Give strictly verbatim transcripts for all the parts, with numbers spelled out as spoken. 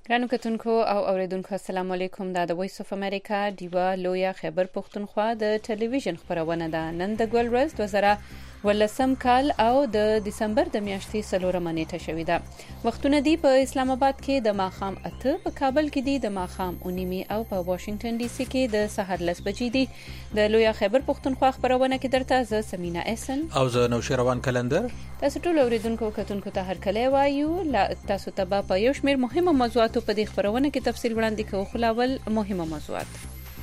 ګرانو کتونکو او اوریدونکو السلام علیکم. دا د وایس اف امریکا دیوا لویا خیبر پښتونخوا د ټلویزیون خبرونه ده. نن د ګل ورځ دوه زره ولسم کال او د دسمبر د میاشتې څلورمه نیټه شوې ده. وختونه دی په اسلام آباد کې د ماښام اته، په کابل کې دی د ماښام اونیمي او په واشنگټن ډي سي کې د سحر لس بجې دي. د لویا خیبر پښتونخوا خبرونه کې درته زه سمینا احسن او زه نوشیروان کلندر. تاسو ټول اوریدونکو کتونکو ته هر کله وایو. تاسو ته په یو شمېر مهمه موضوعات په دې خبرونه کې تفصیل وړاندې کوو. خلاول مهمه موضوعات.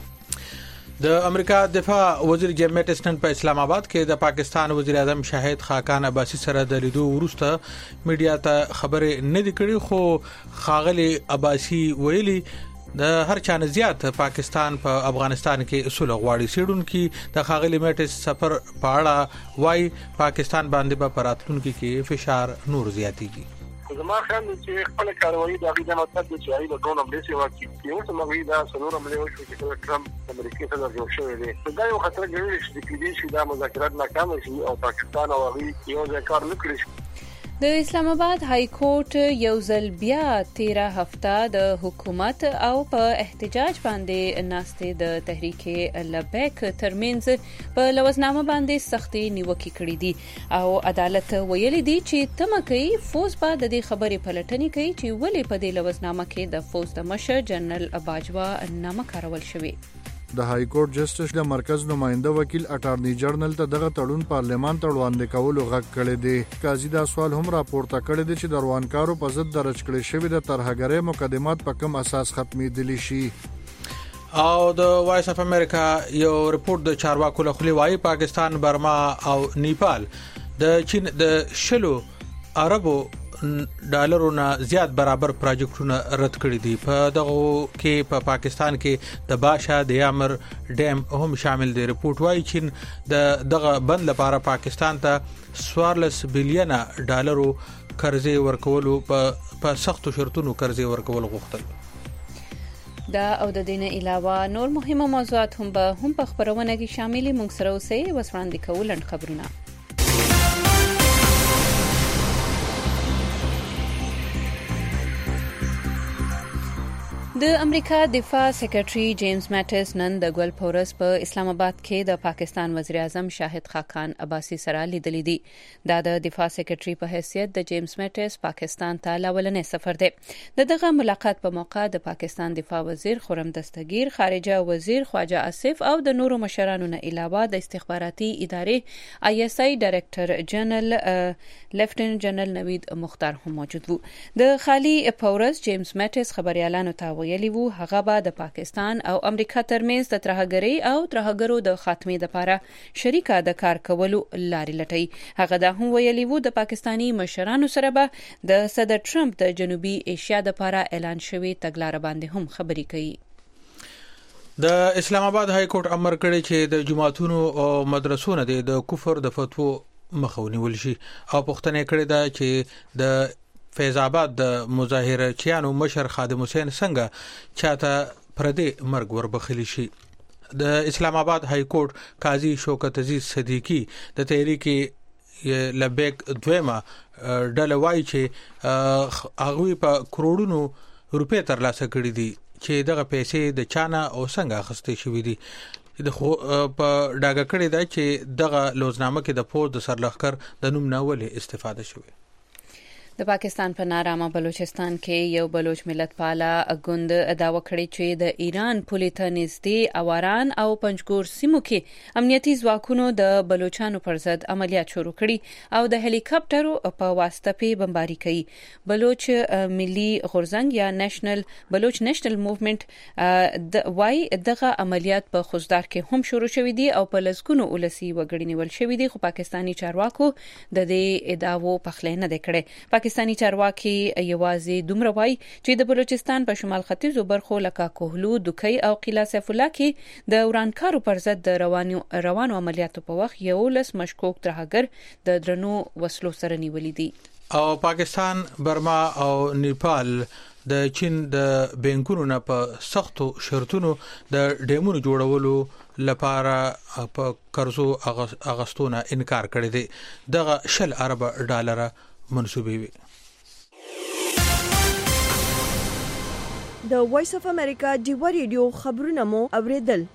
د امریکا دفاع وزیر جیم میټس نن په اسلام آباد کې د پاکستان وزیر اعظم شاهد خاقان عباسي سره د لیدو وروسته میډیا ته خبرې نه دي کړې، خو خاغلی عباسي ویلي د هر چا نه زیات پاکستان په پا افغانستان کې اصول غواړي. سیډونکو د خاغلی میټس سفر په اړه وايي پاکستان باندې په پراتلونکو کې فشار نور زیاتېږي. زما خیال چې خپل کاروایی د غیدا مطلب د چاري د ډرون حمله سی واکي یو څه مغوي دا سلور حمله وشو چې ټرمپ امریکای سره جوړ شوی دی. دا یو خطر ګڼل شي چې کېدای شي دا مذاکرات ناکام شي او پاکستان او هغه یو ځای کار نه کړي. د اسلام آباد های کورټ یو ځل بیا تیره هفته د حکومت او په احتجاج باندې ناستې د تحریک لبیک ترمنځ په لوزنامه باندې سختي نیوکې کړې دي او عدالت ویلي دي چې تمه کوي فوز به د دې خبرې پلټنې کوي چې ولې په دې لوزنامه کې د فوز د مشر جنرال باجوا نامه کارول شوی. د های کورټ جسټس د مرکز نماینده وکیل اټارنی جنرال ته دغه تړون پارلمان ته وړاندې کولو غږ کړی دی. قاضي دا سوال هم راپورته کړی دی چې د روانکارو په ضد درج کړی شوی د ترهګرۍ مقدمات په کوم اساس ختمېدلی شي. او د وایس اف امریکا یو ریپورت د چارواکو له خولې وايي پاکستان، برما او نیپال د چین د شلو عربو ډالرو نه زیات برابر پروجیکټونه رد کړی دي. په دغه کې په پا پاکستان کې د باشا د یامر ډیم هم شامل دی. ریپورت وايي چین د دغه بند لپاره پاکستان ته سوارلس بلین ډالرو قرضې ورکولو په سختو شرطونو قرضې ورکول غوښتل. دا او د دینه علاوه نور مهمه موضوعات هم به هم په خبرونه کې شاملې. موږ سره اوسئ وسوړاندې کول خبرونه. د امریکا دفاع سیکریټري جیمز میټس نن د ګل پورس په اسلام آباد کې د پاکستان وزیر اعظم شاهد خاقان عباسي سره لیدلې دي. دا د دفاع سیکریټري په حیثیت د جیمز میټس پاکستان ته لاولنې سفر دی. د دغه ملاقات په موقع د پاکستان دفاع وزیر خرم دستگیر، خارجه وزیر خواجه آصف او د نورو مشرانو نه علاوه د استخباراتي ادارې آی اس آی ډایرکټر جنرال لیفټیننټ جنرال نوید مختار هم موجود وو. د خالي پورس جیمز میټس خبريالانو ته ویلي وو هغه به د پاکستان او امریکا ترمنځ د ترهګرۍ او ترهګرو د خاتمې لپاره شریکه د کار کولو لارې لټوي. هغه دا هم ویلي وو د پاکستانی مشرانو سره به د صدر ټرمپ د جنوبي ایشیا لپاره اعلان شوی تګلارې باندې هم خبرې کوي. د اسلام آباد های کورټ امر کړی چې د جماعتونو او مدرسو نه د کفر د فتوو مخه ونیول شي او پوښتنه کړې ده چې د فیض آباد د مظاهره چیانو مشر خادم حسین څنګه چاته پردې مرګ وربخلی شي. د اسلام آباد های کورټ قاضي شوکت عزیز صدیقی د تحریک لبیک دویمه ډله وايي چې هغه په کروڑونو روپے ترلاسه کړي دي چې دغه پیسې د چانه او څنګه اخیستې شوې دي. د په ډاګه کړي دا چې دغه لوزنامه کې د فوج د سرلښکر د نوم نه ولې استفاده شوې. د پاکستان په نارامه بلوچستان کې یو بلوچ ملت پالا غوند داوا کړی چې د ایران پولیس نږدې اواران او پنجګور سیمو کې امنیتي ځواکونو د بلوچستانو پر ضد عملیات شروع کړي او د هلیکاپټرو په واسطه په بمباري کوي. بلوچ ملي غورځنګ یا نېشنل بلوچ نېشنل موومېنټ د وای دغه عملیات په خوزدار کې هم شروع شوې دي او په لسګونو ولسی وګړي نیول شوې دي، خو پاکستانی چارواکو د دې ادعاو په خله نه کړي. پاکستانی چارواکي یوازې دومره وایي چې د بلوچستان په شمال ختیځو برخو لکه کوهلو، دوکۍ او قلعه سیف الله کې د ورانکارو پر ضد د روانو روانو عملیاتو په وخت یو لس مشکوک ترهګر د درنو وسلو سره نیولې دي. او پاکستان، برما او نیپال د چین د بانکونو نه په سختو شرطونو د ډیمونو جوړولو لپاره په قرضو اغستونه انکار کړی دی. دغه شل ارب ډالر منسوبې وي. د وایس اف امریکا ډیوا ریډیو خبرونه مو اوریدل.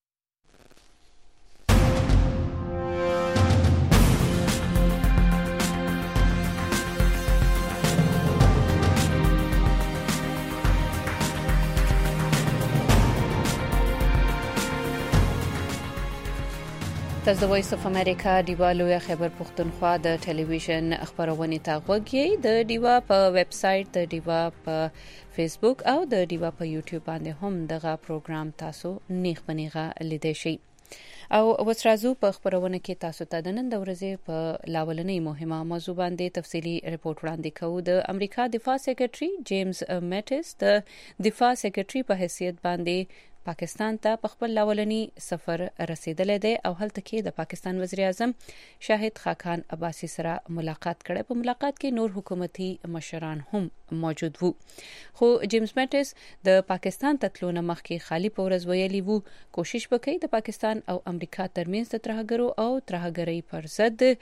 تاسو د وایس اف امریکا ډیوا لوی خبر پښتونخوا د ټلویزیون خبرونه تا غوږی د ډیوا په ویب سټ د ډیوا په فیسبوک او د ډیوا په یوټیوب باندې هم دغه پروګرام تاسو نیغ پنیغه لیدئ شئ. او وسرازو په خبرونه کې تاسو ته د نن د ورځې په لاولنۍ مهمه موضوع باندې تفصيلي رپورت وړاندې کوو. د امریکا دفاع سیکریټري جیمز میټس د دفاع سیکریټري په حیثیت باندې پاکستان ته په خپل لاولنی سفر رسیدلې دی او هلته کې د پاکستان وزیر اعظم شاهد خاقان عباسی سره ملاقات کړي. په ملاقات کې نور حکومتي مشران هم موجود وو. خو جیمز میټس د پاکستان تطلو نه مخکې خالی پورز ویلي وو کوشش وکړي د پاکستان او امریکا ترمنځ د ترهګرو او ترهګرۍ پر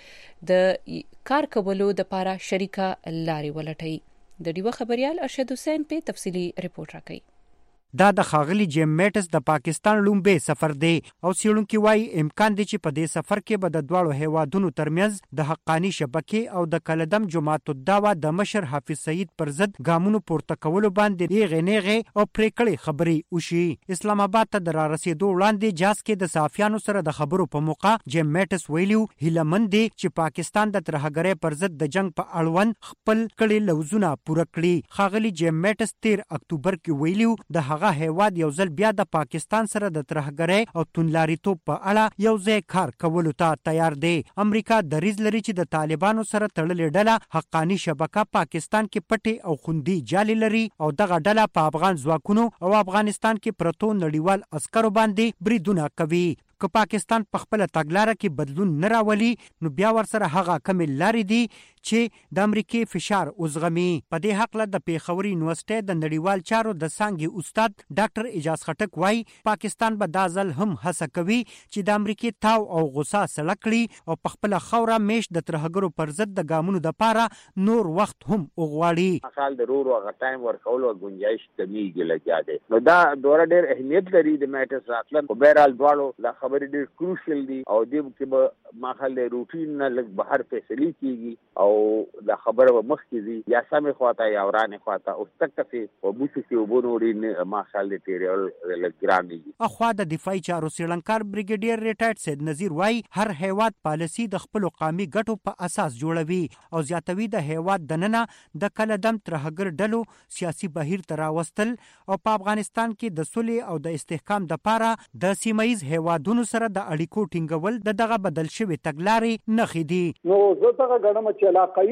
ضد د کار کولو د لپاره شریکه لارې ولټوي. د ډیوا خبريال ارشد حسین په تفصيلي رپورت راکړي. دا د خاغلی جیم میټس د پاکستان لومبه سفر دی او سیړونکو وای امکان دی چې په دې سفر کې به د دواړو هیوادونو ترمنځ د حقانی شبکې او د کلدم جماعت الدعوه د مشر حافظ سعید پر ضد ګامونو پورته کولو باندې یې غنیغه او پریکړې خبرې وشي. اسلام آباد ته در رسیدو وړاندې جاز کې د صحافیانو سره د خبرو په موقع جیم میټس ویلیو هیلمن دی چې پاکستان د ترهګرۍ پر ضد د جنگ په اړوند خپل کړي لوزونه پوره کړي. خاغلی جیم میټس تیر اکتوبر کې ویلیو د هغه هیواد یو ځل بیا د پاکستان سره د ترهګرۍ او توندلاریتوب په اړه یو ځای کار کولو ته تیار دی. امریکا دریځ لري چې د طالبانو سره تړلې ډله حقانی شبکه پاکستان کې پټي او خوندي جالي لري او دغه ډله په افغان ځواکونو او افغانستان کې پرتو نړیوال عسکرو باندې بریدونه کوي. که پاکستان په خپل تګلارې کې بدلون نه راولي نو بیا ورسره هغه کم لارې دي چې د امریکای فشار اوسغمي. په دې حق له د پیښور یونیورسيټي د نړیوال چارو د څانګې استاد ډاکټر اجاز خټک وای پاکستان به د ځل هم هڅه کوي چې د امریکای تاو او غوسه سړکړي او په خپل خوره میش د ترهګرو پر ضد د ګامونو د پاره نور وخت هم وغواړي. خپل د رورو هغه ټایم ورکول او گنجائش کمیږي لګیا دي. نو دا دوره ډېر اهمیت لري د میټس راتلل او بهرال دواړو د خبرې ډېر کروشل دي او د کې به ماخله روټین نه لګ بهر فیصله کیږي او د خبره به مخ کیږي یا سمې خواته یا ورانه خواته او تکفي او بوڅ کې وبونوري ماخله تیریل لګراني. اخوا د دفاعي چارو سریلانکار بریګیډیر ریټایرډ سید نذیر وای هر هیواد پالیسی د خپل قومي ګټو په اساس جوړوي او زیاتوي د هیواد دننه د کلدم ترهګر ډلو سیاسي بهیر تر واستل او په افغانستان کې د صلح او د استحکام د لپاره د سیمایز هیوادونو سره د اړیکو ټینګول د دغه بدل شوی تګلارې نخې دي. نو زه څنګه غواړم چې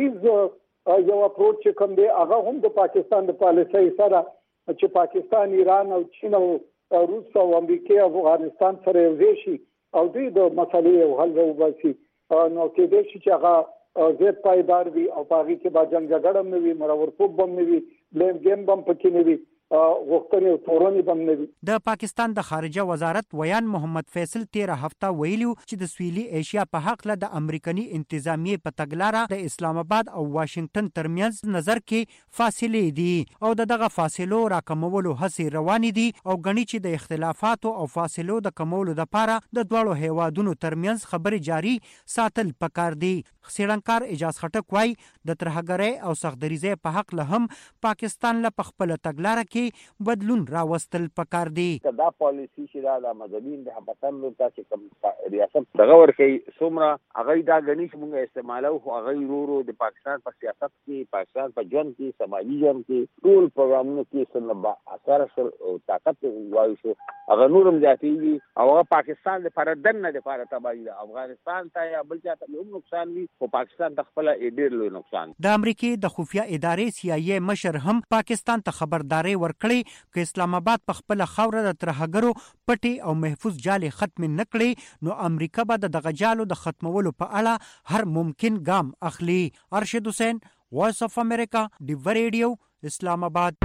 علاقایي یو اپروچ چې کوم دی هغه هم د پاکستان د پالیسۍ سره چې پاکستان ایران او چین او روس او امریکا او افغانستان سره یو شي او دوی د مسلې او حل وباسي نو کې دې چې هغه زیات پایدار وي او پاغي کې با جنگ جګړه نه وي مرورتوب بم نه وي بلیم گیم بم پکې نه وي غوښتنې او تورنې بم نه وي. د پاکستان د خارجه وزارت ویان محمد فیصل تیر هفته ویلو چې د سویلي ایشیا په حق له د امریکایي انتظامیه په تګلارې د اسلام آباد او واشنگټن ترمنځ نظر کې فاصله دي او دغه فاصلو راکمولو هڅې روان دي او غني چې د اختلافاتو او فاصلو د کمولو لپاره د دوړو هیوادونو ترمنځ خبرې جاري ساتل پکار دي. سریلانکار اجاز خټک وای د ترهګرۍ او سختدریزۍ په حق له هم پاکستان له خپل تګلارې کې بدلون راوستل پکار دي. دا پالیسی چې دا مذهبین د هموطن لپاره چې کوم ریاست دغه ورکي څومره هغه دا غني چې موږ استعمالو هغه ورورو د پاکستان په سیاست کې پاکستان په ژوند کې سماجی ژوند کې ټول پروګرامونو کې سنبا اثر او طاقت وایو شو هغه نورم ذاتي او هغه پاکستان لپاره دنه لپاره تبعی افغانستان ته یا بل څه ته نقصان وي او پاکستان ته خپل ډیر لوی نقصان. د امریکای د خفیه ادارې سی آی ای مشر هم پاکستان ته خبرداري ورکړي چې اسلام آباد په خپل خوره د ترهګرو پټي او محفوظ جالي ختم نکړي نو امریکا به د غجالو د ختمولو په اړه هر ممکن ګام اخلي. ارشد حسین وایس اف امریکا ډیوا ریډیو اسلام آباد.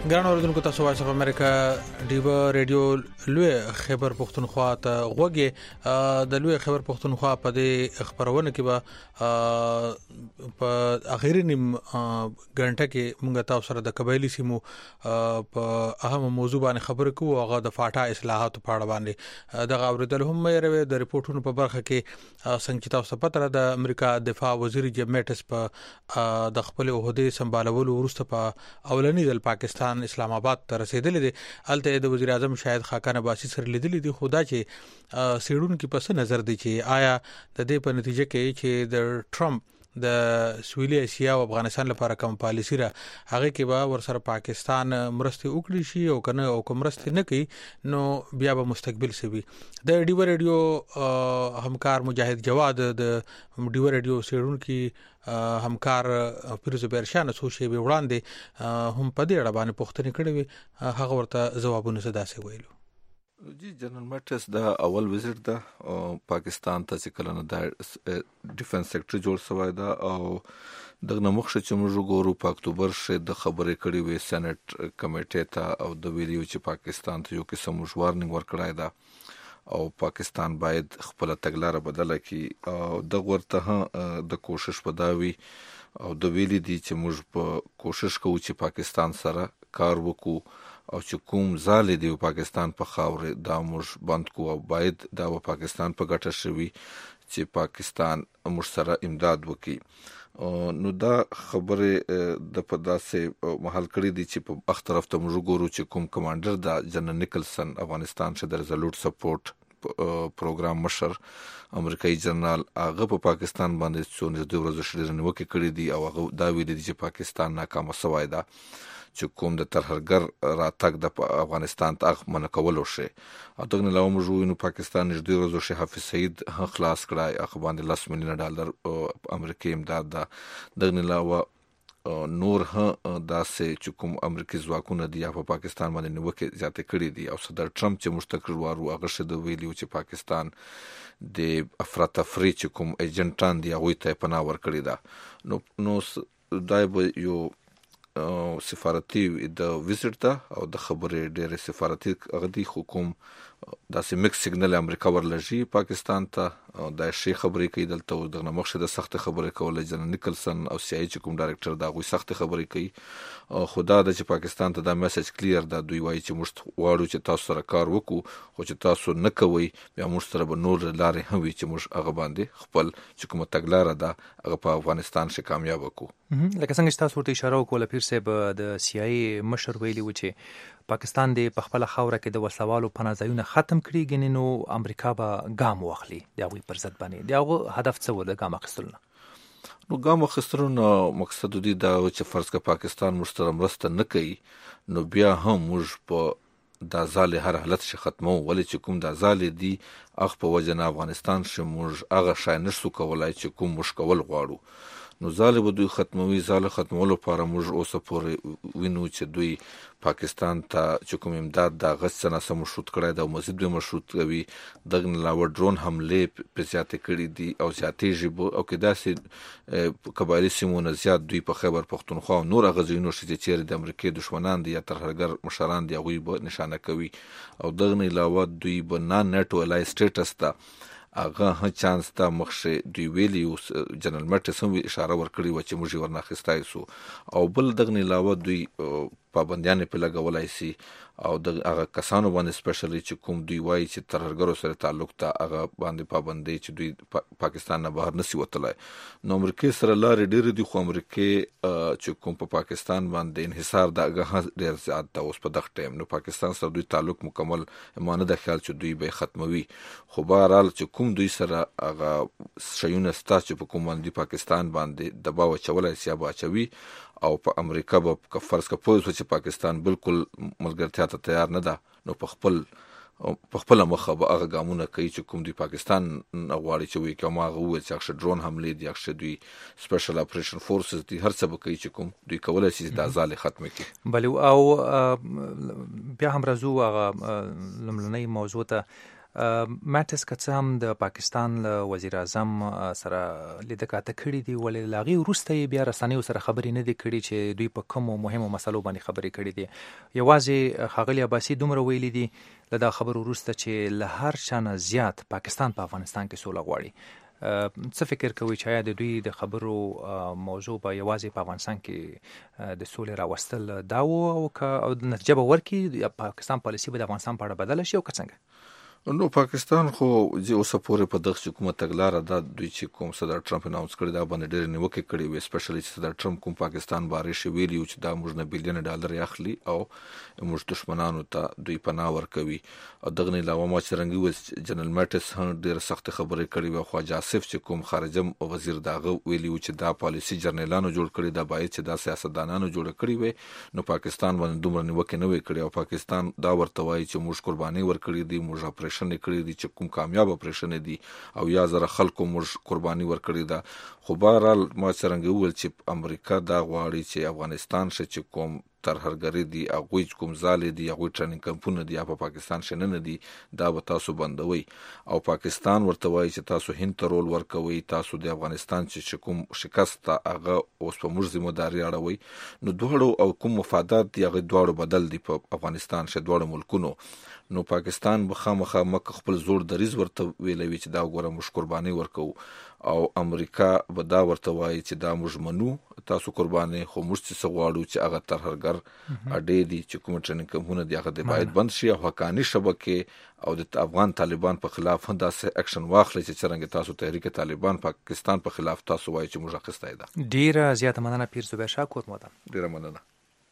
ګران اوریدونکو تاسو وایس اف امریکا دیو ریډیو لوی خبر پښتونخوا ته غوږی د لوی خبر پښتونخوا په دې خبرونه کې به په اخیری نیم غنټه کې موږ تاسو سره د قبایلی سیمو په اهم موضوع باندې خبرې کوو هغه د فاټا اصلاحات په اړه باندې د اوریدل هم مې د ریپورتونو په برخه کې څنګه تاسو پته د امریکا دفاع وزیر جیم میټس په د خپل عہده سمبالولو وروسته په اولنی د پاکستان اسلام آباد ته رسیدلې دي. الته د وزیر اعظم شاهد خاقان عباسی سره لیدلې دي. خدا چې سیډون کې پس نظر دی چې آیا د دې په نتیجه کې چې د ټرمپ د سویلي اسیا او افغانستان لپاره کوم پالیسی را هغه کې به ورسره پاکستان مرستي وکړي شي او کنه او کوم مرستي نه کوي نو بیا به مستقبل سوي. د ډیو ریډیو همکار مجاهد جواد د ډیو ریډیو سیډون کې همکار پیروز بیرشان څو شی به وړاندې هم په دې اړه باندې پوښتنه کړې وي هغه ورته ځوابونه زداسه ویلو. جی جنرال میټس دا اول وزټ دا پاکستان ته چې کله نه د ډیفنس سیکټری جوړ شوی دا او دغه مخشه چې موږ ګورو په اکتوبر شه د خبرې کړې وې سېنات کمیټې ته او د ویلیو چې پاکستان ته یو قسم وارننګ ورکړای دا او پاکستان باید خپل تګلارې بدله کړي او د ورته د کوشش پداوي او د ویلي دي چې موږ په کوشش کوو چې پاکستان سره کار وکړو او چې کوم ځالې دی پاکستان په خاورې دا موږ بند کو او باید دا په پاکستان په ګټه شوي چې پاکستان موږ سره امداد وکړي. نو دا خبره د په داسې محل کړی دي چې په اخ طرف ته موږ ګورو چې کوم کمانډر دا جنرال نیکلسن افغانستان شه د ریزولوټ سپورټ پروګرام مشر امریکایي جنرال هغه په پاکستان باندې څو نه دوه ورځې شډیر نیوکه کړې دي او هغه دا ویلي دي چې پاکستان ناکام شوی دا چې کوم د ترهګر راتګ د افغانستان ته منکولو شي او دغه له موږ نو پاکستان نږدې ورځو شي حافظ سعید خلاص کړای اخ باندې لس میلیون ډالر امریکایي امداد ده. دغه له نور ه داسې چې کوم امریکایي ځواکونه دی په پاکستان باندې نیوکه زیاته کړې دي او صدر ټرمپ چې مستقر وارو هغه شته ویلي چې پاکستان د افراطفری چې کوم ایجنټان دی هغه ته پناه ورکړي ده. نو نو دای به یو سفارتي د وزټ ته او د خبرې ډېر سفارتي غدي حکوم داسې میکس سیګنل امریکا ورلږي پاکستان ته د شي خبرې کوي دلته د مخشه د سخت خبرې کول جنرال نیکلسن او سی آی چې کوم ډایرکټر دا غوي سخت خبرې کوي خدا د چې پاکستان ته دا میسج کلیر دا دوی وایي چې موږ واړو چې تاسو سره کار وکړو خو چې تاسو نه کوي بیا موږ سره به نور لارې هم وي چې موږ هغه باندې خپل چې کومه تګلاره ده هغه په افغانستان کې کامیاب وکړو. لکه څنګه تاسو ورته اشاره وکړه پیر صاحب د سی آی مشر ویلي و چې پاکستان د پخپل خوره کې د وسلوالو پناځایونه ختم کړي ګنې نو امریکا به ګام واخلي د هغوی پر ضد باندې د هغه هدف څه و د ګام اخیستلو نو ګام اخیستلو مقصد دی دا چې فرض که پاکستان موږ سره مرسته نه کوي نو بیا هم موږ په دا ځالې هر حالت شي ختمو ولې چې کوم دا ځالې دی اخ په وجه نه افغانستان شي موږ هغه شای نشو کولای چې کوم موږ کول غواړو نو ځاله به دوی ختموي ځاله ختمولو لپاره موږ اوسه پورې وینو چې دوی پاکستان ته چې کوم امداد د غڅ نه سم مشروط کړی دا مزید به مشروط کوي دغه علاوه ډرون حمله په زیاته کړي دي او زیاتېږي او کې داسې قبایلی سیمونه زیات دوی په خیبر پختونخوا او نور غزوینو چې چیرې د امریکای دشمنان دي یا ترهګر مشران دي هغوی به نشانه کوي او دغه علاوه دوی به نه نټو الای سټیټس ته هغه ها چانس ته مخشه دوی ویلی جنرال میټس هم اشاره ورکړي و چې موږ ورناخستای سو او بل دغه علاوه دوی پابندیان په لګولای سي او د هغه کسانو باندې سپیشلی چې کوم دوی وایي چې ترهګرو سره تعلق ته هغه باندې پابندي چې دوی پا پاکستان نه بهر نسی وتلای نو امریکای سره لارې ډېر دي خو امریکای چې کوم په پا پاکستان باندې انحصار د هغه ډېر زیات د اوس په دغه ټیم نو پاکستان سره دوی تعلق مکمل مانه د خیال چې دوی به ختموي خو بهرحال چې کوم دوی سره هغه شیونه ستا چې په کوم باندې پاکستان باندې دباو چولای سی با چوي او په امریکا به فرض کا پوز چې پاکستان بالکل ملګرتیا ته تیار نه ده نو په خپل په خپل مخه به هغه ګامونه کوي چې کوم دی پاکستان غواړي چې وي کوم هغه وویل چې اکشه ډرون حمله دي اکشه دوی سپیشل اپریشن فورسز دي هر څه به کوي چې کوم دوی کولای شي د ځالې ختم کړي. بله او بیا هم راځو هغه لمړنۍ موضوع ته ماټس کڅام د پاکستان وزیر اعظم سره لیدل کاته کړی دی ولې لاغي ورسته بیا رسنیو سره خبرې نه دی کړی چې دوی په کوم مهمو مسلو باندې خبرې کړې دي. یوازې خاغلی عباسی دومره ویلي دي لدا خبر ورسته چې له هر چانه زیات پاکستان په افغانستان کې سوله غواړي. څه فکر کوي چې د دوی د خبرو موضوع به یوازې په افغانستان کې د سولې راوستل دا و او که نتیجه به ورکړي پاکستان پالیسي به د افغانستان په اړه بدله شي او که څنګه؟ نو پاکستان خو چې اوسه پورې په دغه حکومت تګلاره دا دوی چې کوم صدر ټرمپ اناونس کړی دا باندې ډېر نیوکه کړې وي سپیشلی چې صدر ټرمپ کوم پاکستان باره شي ویلی چې دا موږ نه بلین ډالر اخلي او موږ دشمنانو ته دوی پناه ورکوي. او دغه نه علاوه ما چې رنګي و جنرال ماټس هم ډېر سخت خبرې کړې وي. خواجه آصف چې کوم خارجه وزیر داغه ویلی چې دا پالیسي جرنیلانو جوړ کړی دا باید چې دا سیاستدانانو جوړ کړی وي. نو پاکستان باندې دومره نیوکه نه وي کړې او پاکستان دا ورته وایي چې موږ قرباني ورکړې دي موږ اپریشن کړی دي چې کوم کامیاب اپریشن دي او یا زره خلکو موږ قرباني ورکړې ده. خو بهرحال ما څرنګه وویل چې امریکا دا غواړي چې افغانستان شې چې کوم ترهرګری دي هغوی کوم ځالې دي هغوی ټریننګ کمپونه دي په پاکستان شنه نه دي دا به تاسو بندوي او پاکستان ورته وایي چې تاسو هند ته رول ورکوي تاسو د افغانستان چې کوم شکست هغه اوس په موږ ذمہداري اړوي. نو دواړو او کوم مفادات دي هغه دواړو بدل دي په افغانستان شه دواړو ملکونو. نو پاکستان به خامخا مک خپل زور دریز ورته ویلوي چې دا وګوره موږ قرباني ورکو او امریکا به دا ورته وایي چې دا موږ منو تاسو قرباني خو موږ څه غواړو چې هغه ترهرګر اډې دي چې کوم ټریننګ کمونه دي هغه د باید بند شي او حقانی شبکه او د افغان طالبان په خلاف هم داسې اکشن واخلي چې څنګه تاسو تحریک طالبان پاکستان په خلاف تاسو وایي چې موږ اخیستای ده. ډیره زیاته مننه پیر زبیر شاه کوټ مودم. ډیره مننه.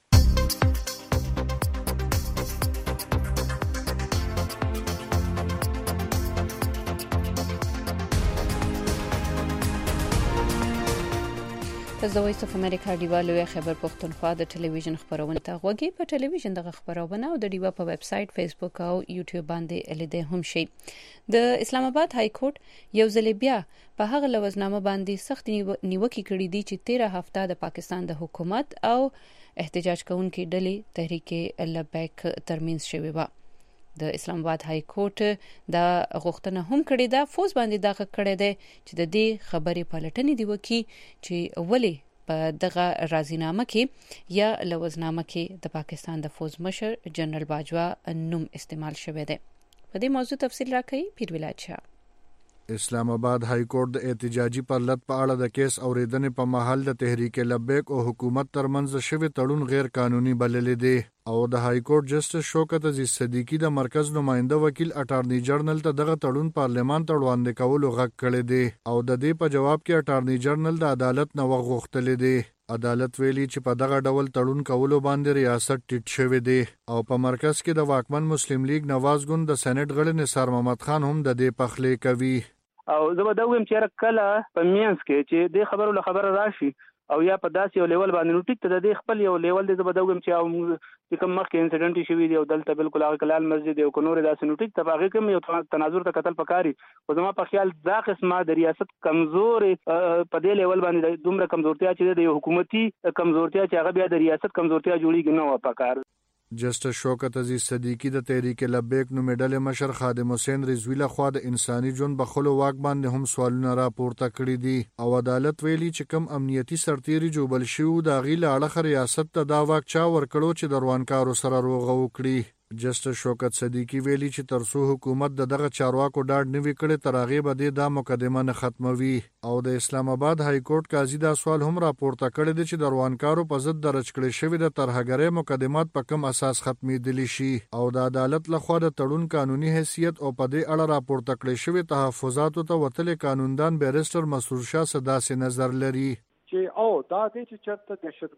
د وایس اف امریکا ډیوا لوی خبر پښتونخوا د ټلویزیون خبرونه ته غوږی په ټلویزیون دغه خبرونه او د ډیوا په ویب سټ فیسبوک او یوټیوب باندې لیدل هم شي. د اسلام آباد های کورټ یو ځل بیا په هغه لوزنامه باندې سخت نیوکه کړې دي چې تیره هفته د پاکستان د حکومت او احتجاج کوونکو ډلې تحریک لبیک ترمنځ شوی و. د اسلام آباد های کورټ دا غوښتنه هم کړې ده فوز باندې دغه کړې ده چې د دې خبرې پلټنې دی وکي چې ولی په دغه راضینامه کې یا لوزنامه کې د پاکستان د فوز مشر جنرال باجوا نوم استعمال شوی دی. په دې موضوع تفصیل راکړي پیر ولایت شاه. اسلام آباد های کورټ د احتجاجي پرلط په اړه د کیس اوریدنې په محل د تحریک لبیک او حکومت ترمنځ شوی تړون غیر قانوني بللی دی او د های کورټ جسټس شوکت عزیز صدیقی د مرکز نماینده وکیل اټارنی جنرال ته دغه تړون پارلیمان ته وړاندې کولو غږ کړی دی او د دې په جواب کې اټارنی جنرال د عدالت نه وغوښتل دی. عدالت ویلي چې په دغه ډول تړون کولو باندې ریاست ټیټ شوی دی او په مرکز کې د واکمن مسلم لیگ نواز ګوند د سېنات غړي نثار محمد خان هم د دې پخلې کوي. او زه به دا وایم چې کله په مینس کې چې د خبرو له خبره راشي او یا په داسې یو لیول باندې نو ټیک ته د خپل یو لیول د زه به دا وایم چې کوم مخکې انسیډنټ شوی دی او دلته بالکل هغه کلال مسجد او کنور داسې نو ټیک ته هغه کوم یو تناظر ته قتل پکاري او زما په خیال دا قسمه د ریاست کمزور په دې لیول باندې دومره کمزورتیا چې د حکومتي کمزورتیا چې هغه بیا د ریاست کمزورتیا جوړیږي نو پکار. جسټس شوکت عزیز صدیقی د تحریک لبیک نو میډل مشر خادم حسین رضوی له خوا د انساني ژوند بخلو واک باندې هم سوالونه راپورته کړي دي او عدالت ویلي چې کم امنیتي سرتیري جوړبل شو د غیله اړه ریاست ته دا واک چا ورکړو چې دروانکارو سره روغه وکړي. جسټس شوکت صدیقی ویلي چې ترڅو حکومت د دغه چارواکو ډاډ نوي کړي تر هغه به د مقدمه نه ختموي او د اسلام آباد های کورټ قاضي دا سوال هم راپورته کړی دی چې دروانکارو په ضد درج کړي شوی د ترهګرۍ مقدمات په کم اساس ختمېدلی شي او د عدالت لخوا د تړون قانوني حیثیت او په دې اړه راپورته کړي شوی تحفظاتو ته وتل قانوندان بیرستر مسرور شاه صداسي نظر لري چې او دا د چې چرته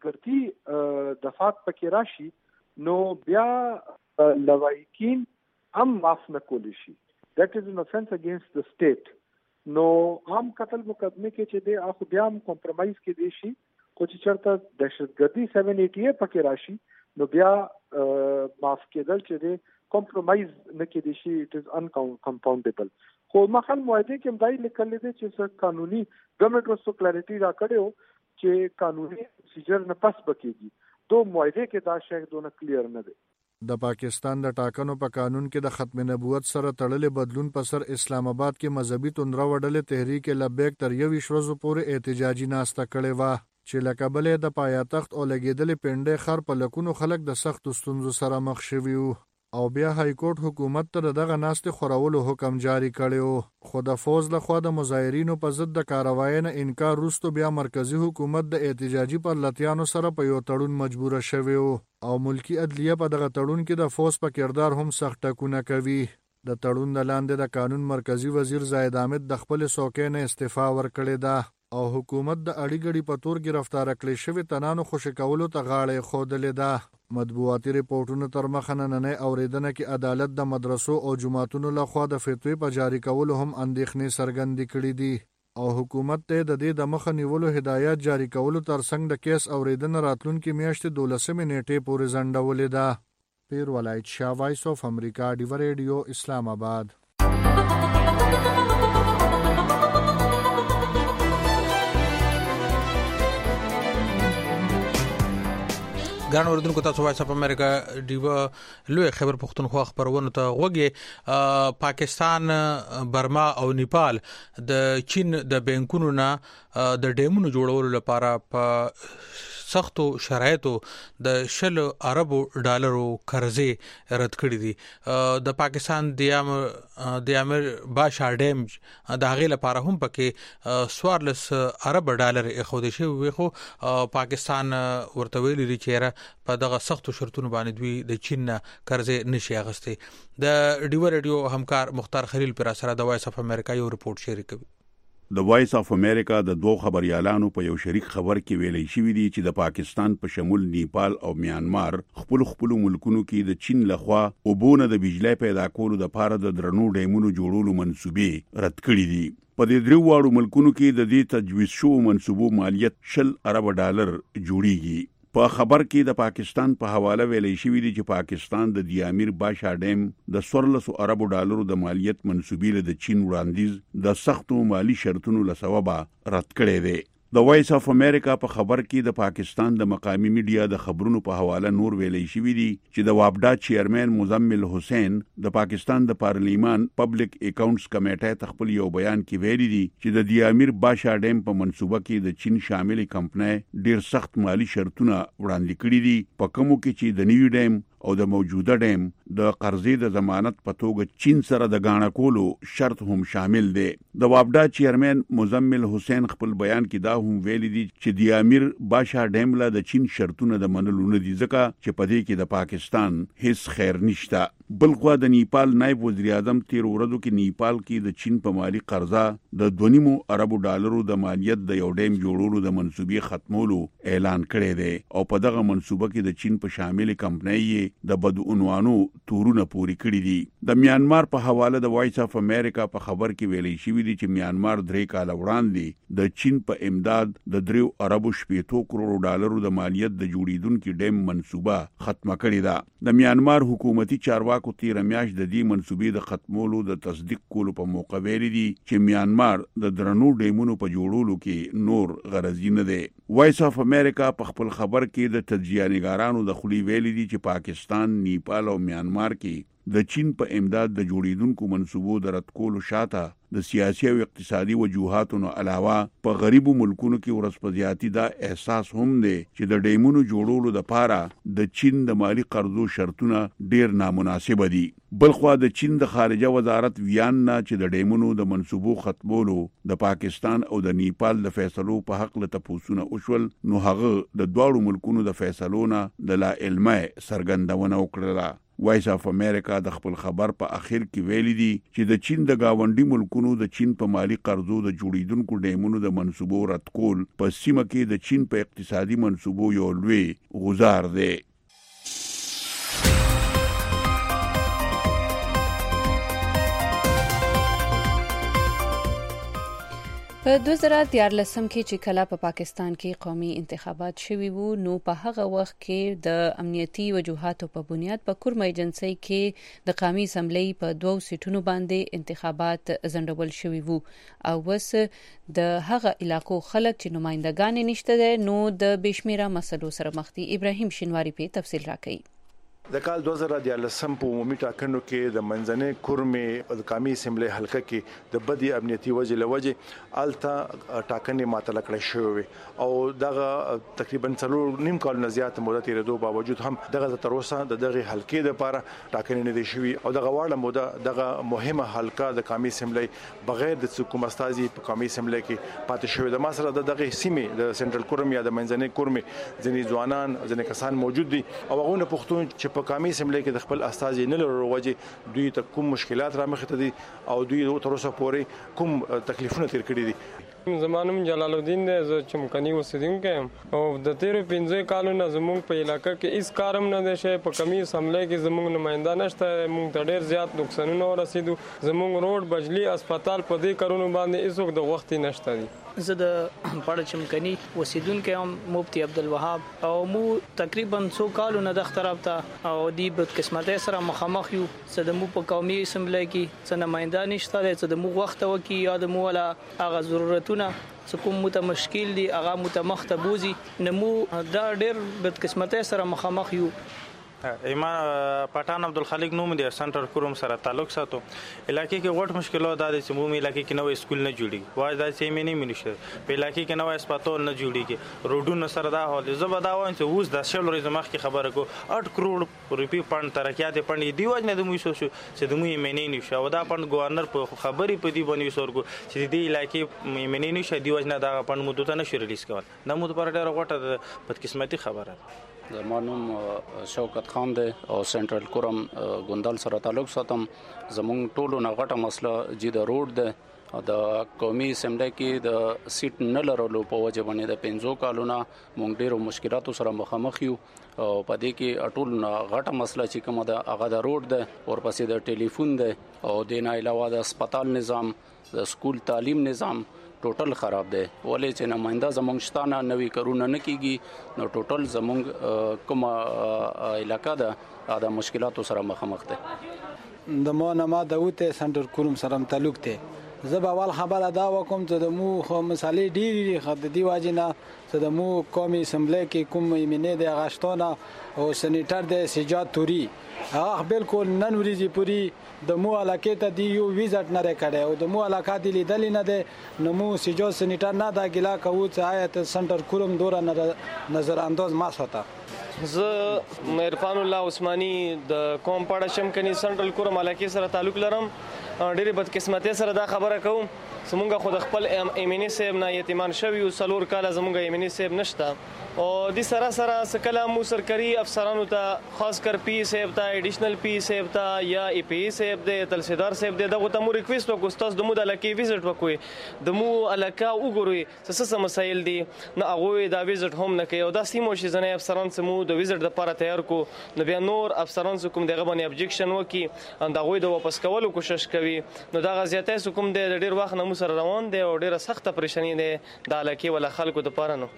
دهشتګردي دفعات پکې راشي نو بیا لوایکین هم معاف نه کولی شي. that is an offense against the state. نو عام قتل مقدمه کې چې د اخو بیا هم کمپرمایز کې دی شي خو چې چرته دهشتګردي سبعه سو اسی پکې راشي نو بیا معاف کېدل چې د کمپرمایز نه کې دی شي it is uncompoundable. خو مخال معاهده کې مدای لیکل دي چې قانوني ګورنمنت وسو کلیریټي را کړو چې قانوني پروسیجر نه پس بکیږي دو معاهده کې دا شی دونه کلیر نه دی. د پاکستان د ټاکنو په قانون کې د ختم نبوت سره تړلې بدلون په سر اسلام آباد کې مذهبي توندره وډلې تحریک لبیک تر یو ورځې پورې احتجاجي ناسته کړې و چې له کبله د پایتخت او لګیدلې پنډې خر په لکونو خلک د سخت ستونزو سره مخ شوي وو او بیا های کورټ حکومت ته دغه ناستې خورولو حکم جاری کړی خو د فوز لخوا د مظاهرینو په ضد د کاروای نه انکار وروسته بیا مرکزی حکومت د احتجاجي پرلتیانو سره په یو تړون مجبور شوی او ملکی عدلیه په دغه تړون کې د فوز په کردار هم سخت ټکونه کوي د تړون د لاندې د قانون مرکزی وزیر زاهد حامد د خپل څوکۍ نه استعفا ورکړې ده او حکومت د اړیګړي په تور گرفتار کړي شوی تنانو خوشی کولو ته غاړه خودلې ده مطبوعاتي ریپورتونو تر مخه نننۍ اوریدنه کې عدالت د مدرسو او جماعتونو لخوا د فتوی په جاری کولو هم اندېښنې څرګندې کړې دي او حکومت ته د دې د مخه نیولو هدایت جاری کولو ترڅنګ د کیس اوریدنه راتلونکي میاشتې دولسمې نیټې پورې ځنډولې ده پیر ولایت شاه وایس اف امریکا ډیو ریډیو اسلام آباد ګران اوردونکو تاسو وایس اپ امریکا ډیو لوی خبر پښتونخوا خبرونه ته غوږی پاکستان برما او نیپال د چین د بانکونو نه د ډیمونو جوړولو لپاره په سختو شرایطو د شل اربو ډالرو قرضې رد کړې دي د پاکستان د د امر باشا ډیم د هغې لپاره هم پکې سوارلس ارب ډالر اخود شي وي خو پاکستان ورته ویلي دي چې په دغه سختو شرطونو باندې دوی د چین قرضې نشي اخیستي د ډیو ریډیو همکار مختار خلیل پر سره د وایس اف امریکا یو ریپورت شریک کوي د وایس اف امریکا د دوه خبريالانو په یو شریک خبر کې ویلي شوی دی چې د پاکستان په شمول نیپال او میانمار خپل خپل ملکونو کې د چین لخوا وبونه د بجلی پیدا کولو د لپاره د درنو ډیمونو جوړولو منسوبې رد کړې دي په دې درو واړو ملکونو کې د دې تجویز شو منسوبو مالیت شل ارب ډالر جوړیږي په خبر کې د پاکستان په حواله ویلې شوی دی چې پاکستان د دیامیر باشا ډیم د سورلسو اربو ډالرو د مالیت منسوبې له د چین وړاندیز د سختو مالی شرطونو له سببه رد کړي دي د وایس اف امریکا په خبر کې د پاکستان د مقامی میډیا د خبرونو په حواله نور ویلې شوی دی چې د وابډا چیرمن مزمل حسین د پاکستان د پارلیمان پبلک اکاونټس کمیټې تخپل یو بیان کې ویلي دي چې د دیامیر باشا ډیم په منسوبه کې د چین شامل کمپنۍ ډیر سخت مالی شرطونه وړاندې کړي دي په کومو کې چې د نیو ډیم او د موجوده ډیم د قرضې د ضمانت په توګه چین سره د غاڼه کولو شرط هم شامل دی د وابډا چیرمن مزمل حسین خپل بیان کې دا هم ویلي دي چې د امیر باشا ډیم له د چین شرطونه د منلو نه دي ځکه چې په دې کې د پاکستان هیڅ خیر نشته بلخوا د نیپال نائب وزیر اعظم تیر ورځو کې نیپال کې د چین په مالی قرضه د دوه نیم اربو ډالرو د مالیت د یو ډیم جوړولو د منسوبې ختمولو اعلان کړی دی او په دغه منسوبه کې د چین په شامل کمپنۍ د بدعنوانو تورونه پوری کړی دي د میانمار په حواله د وایس اف امریکا په خبر کې ویلي شوی دی چې میانمار درې کال وړاندې د چین په امداد د دریو اربو شپېتو کروڑ ډالرو د مالیت د جوړیدونکو ډیم منسوبه ختمه کړې ده د میانمار حکومتي چارواکو تیر میاشت د دې منسوبې د ختمولو د تصدیق کولو په موقع ویلي دي چې میانمار د درنو ډیمونو په جوړولو کې نور غرضی نه دی وایس اف امریکا په خپل خبر کې د تجزیه‌نګارانو د خولي ویلي دي چې پاکستان نیپال او میانمار کې د چین په امداد د جوړیدونکو منسوبو د رد کولو شاته د سیاسي او اقتصادي وجوهاتو نه علاوه په غریبو ملکونو کې ورسپدياتي دا احساس هم دی چې د ډیمونو جوړولو لپاره د چین د مالی قرضو شرطونه ډیر نامناسب دي بلخوا د چین د خارجه وزارت ویان نه چې د ډیمونو د منسوبو ختمولو د پاکستان او د نیپال د فیصلو په حق له تپوسونه وشول نو هغه د دواړو ملکونو د فیصلو نه د لا علمه سرګندونه وکړه وایس اف امریکا د خپل خبر په اخر کې ویلي دي چې د چین د گاونډي ملکونو د چین په مالی قرضو د جوړیدونکو ډیمونو د منسوبو رد کول په سیمه کې د چین په اقتصادي منسوبو یو لوی غزار دی په دوه زره دیارلسم کې چې کله په پاکستان کې قومي انتخابات شوي وو نو په هغه وخت کې د امنیتي وجوهاتو په بنیاد په کورمه ایجنسۍ کې د قومي اسمبلی په دوو سیټونو باندې انتخابات ځنډول شوي وو او وس د هغه علاقو خلک چې نمائندګان نشته نو د بشمیره مسلو سره مخ دي ابراهیم شینواری په تفصیل راکړي د کال دوه زره دیارلسم په عمومي ټاکنو کې د منځنۍ کورمې د قومي اسمبلی حلقه کې د بدی امنیتي وجې لوجې الته ټاکنې معطله کړې شوې او دغه تقریبا څلور نیم کال زیات موده تیرېدو باوجود هم دغه تر اوسه د دغه حلقې لپاره ټاکنې نه دي شوې او دغه واړه موده دغه مهمه حلقه د قومي اسمبلی بغیر د حکومت استازي په قومي اسمبلی کې پاتې شوې. د ماسره د دغه سیمې د سنټرل کورم یا د منځنۍ کورمې ځینې ځوانان ځینې کسان موجود دي او هغه نه پښتون چې په قومي اسمبلی کې د خپل استازي نه لرلو وجه دوی ته کوم مشکلات را مخ ته دي او دوی تر اوسه پورې کوم تکلیفونه تیر کړي دي. زمانم جلال الدین دی زه چمکني اوسیدونکی یم او د تیرو پنځه کالونو زموږ په علاقه کې هیڅ کارم نه دی شوی. په قومي اسمبلی کې زموږ نماینده نشته. موږ ته ډېر زیات نقصانونه ورسېدو. زموږ روډ بجلی اسپیټال په دې کارونو باندې هیڅوک د وخت نشته دي. زه د پړ چمکني اوسیدونکی یم مفتی عبدالوهاب او مو تقریبا څو کالونه د اختراف ته او دی بد قسمتۍ سره مخامخ یو. څه د مو په قومي اسمبلی کې څه نماینده نشته دی څه د مو وخت وکي یا د مو ولا هغه ضرورتونه څه کوم مو ته مشکل دي هغه مو ته مخ ته بوزي نمو دا ډېر بد قسمتۍ سره مخامخ یو. ایمان پټان عبدالخالق نوم دی سنټر کوروم سره تعلق ساتو. علاقې کې وړ مشکلات د سمو علاقې کې نوې سکول نه جوړي وای دا چې مې نه منشه په علاقې کې نوې اسپیټال نه جوړيږي روډونو سره دا حال زبر دا وایي چې اوس د شل ورځې مخکې خبره کو اټ کروڑ روپی پند ترقیات پند دی وجه نه د مو شو چې د مو یې مې نه نشه او دا پند گورنر په خبرې په دی باندې سورګو چې دې علاقې مې نه نشه دی وجه نه دا پند مو ته نشو ریلیز کول نه مو پر ډېر غوټه بدقسمتي خبره. زمانوم شوکت خان دی او سنټرل کورم ګوندل سره تعلق ساتم. زمونږ ټولو نه غټه مسله جې د روډ ده د قومي اسمبلی کې د سیټ نه لرلو په وجه باندې د پنځو کالونو مونږ ډېرو مشکلاتو سره مخامخ یو او په دې کې ټول نه غټه مسله چې کومه ده هغه د روډ ده او پسې د ټلیفون ده او د نه علاوه د هسپتال نظام د سکول تعلیم نظام ټوټل خراب دی. ولې چې نماینده زمونږ شتانه نوې کارونه نه کیږي نو ټوټل زمونږ کومه علاقہ ده دا مشکلاتو سره مخامخ ده. د مو نه ما داوود سنټر کوروم سره تعلق دی. زه به اول خبره دا وکم چې د مو خو مسالې ډېری خد دی واجنه چې د مو قومي اسمبلی کې کوم یمنه د غشتونه او سنیټر د سجاد توري هغه بالکل نن ورځې پوری د مو علاقې ته دی یو ویزټ نه کړي او د مو علاقې دی لیدل نه ده نو مو سجاد سنیټر نه دا ګلا کوو چې آیت سنټر کوروم دوره نظر انداز ما ساته. زه عرفان الله عثماني د قوم پړه شمکني سنټرل کوروم علاقې سره تعلق لرم. ډېر بد قسمتۍ سره دا خبره کوم زمونږ خود خپل ایمنی صاحب نه یتیمان شوی او سلور کاله زمونږ ایمنی صاحب نشته او د سره سره سکله مو سرکاري افسرانو ته خاص کر پی صاحب ته ایډیشنل پی صاحب ته یا ای پی صاحب د تلصدار صاحب دغه ته مو ریکوست وکړو استاد د مو د علاقې وزټ وکوي د مو علاقه وګورئ څه څه مسایل دي نه هغه دا وزټ هم نه کوي او دا سیمو شي ځنه افسران سمو د وزټ لپاره تیار کو نو بیا نور افسران کوم دغه باندې ابجیکشن وکي ان دا غوي د واپس کولو کوشش کوي نو دا غزياتې کوم د ډیر وخت نه مو سره روان دي او ډیره سخته پریشانی ده د علاقې ولا خلکو د پاره نو.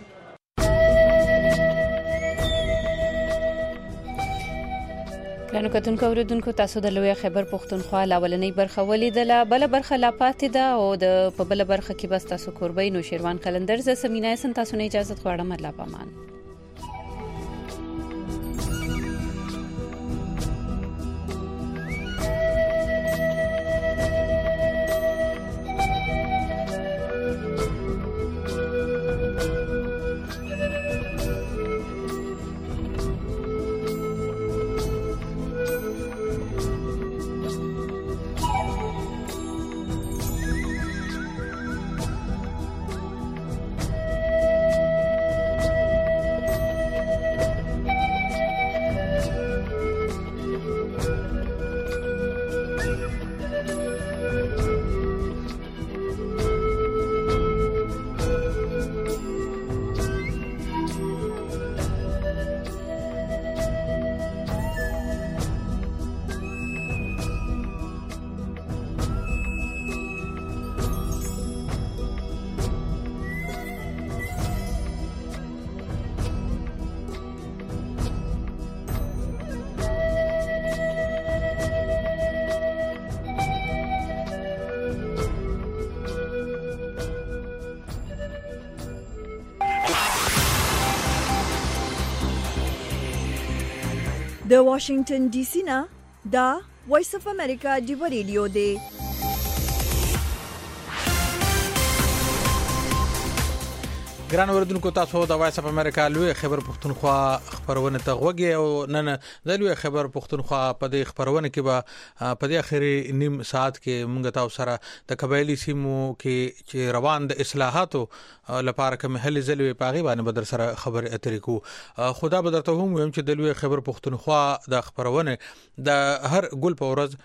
لانو کتونکو اوریدونکو تاسو د لوی خبر پښتونخوا لاولنۍ برخه ولیدله بل برخه لا پاتې ده او د په بل برخه کې بس تاسو قربای نو شیروان کلندر ز سمینای سن تاسو نه اجازه غواړم الله پامان. د واشنگټن ډي سي نه دا وایس اف امریکا دی ریډیو دی. ګران اوردونکو تاسو د وایس اف امریکا لوی خبر پښتونخوا خبرونه ته غوږی او نن د لوی خبر پښتونخوا په دې خبرونه کې به په دې اخري نیم ساعت کې مونږ تاسو سره د قبایلی سیمو کې چې روان د اصلاحاتو لپاره کوم هلي ځلوي پاغي باندې بدر سره خبر اترې کو. خدا به درته هم ویم چې د لوی خبر پښتونخوا د خبرونه د هر ګل په ورځ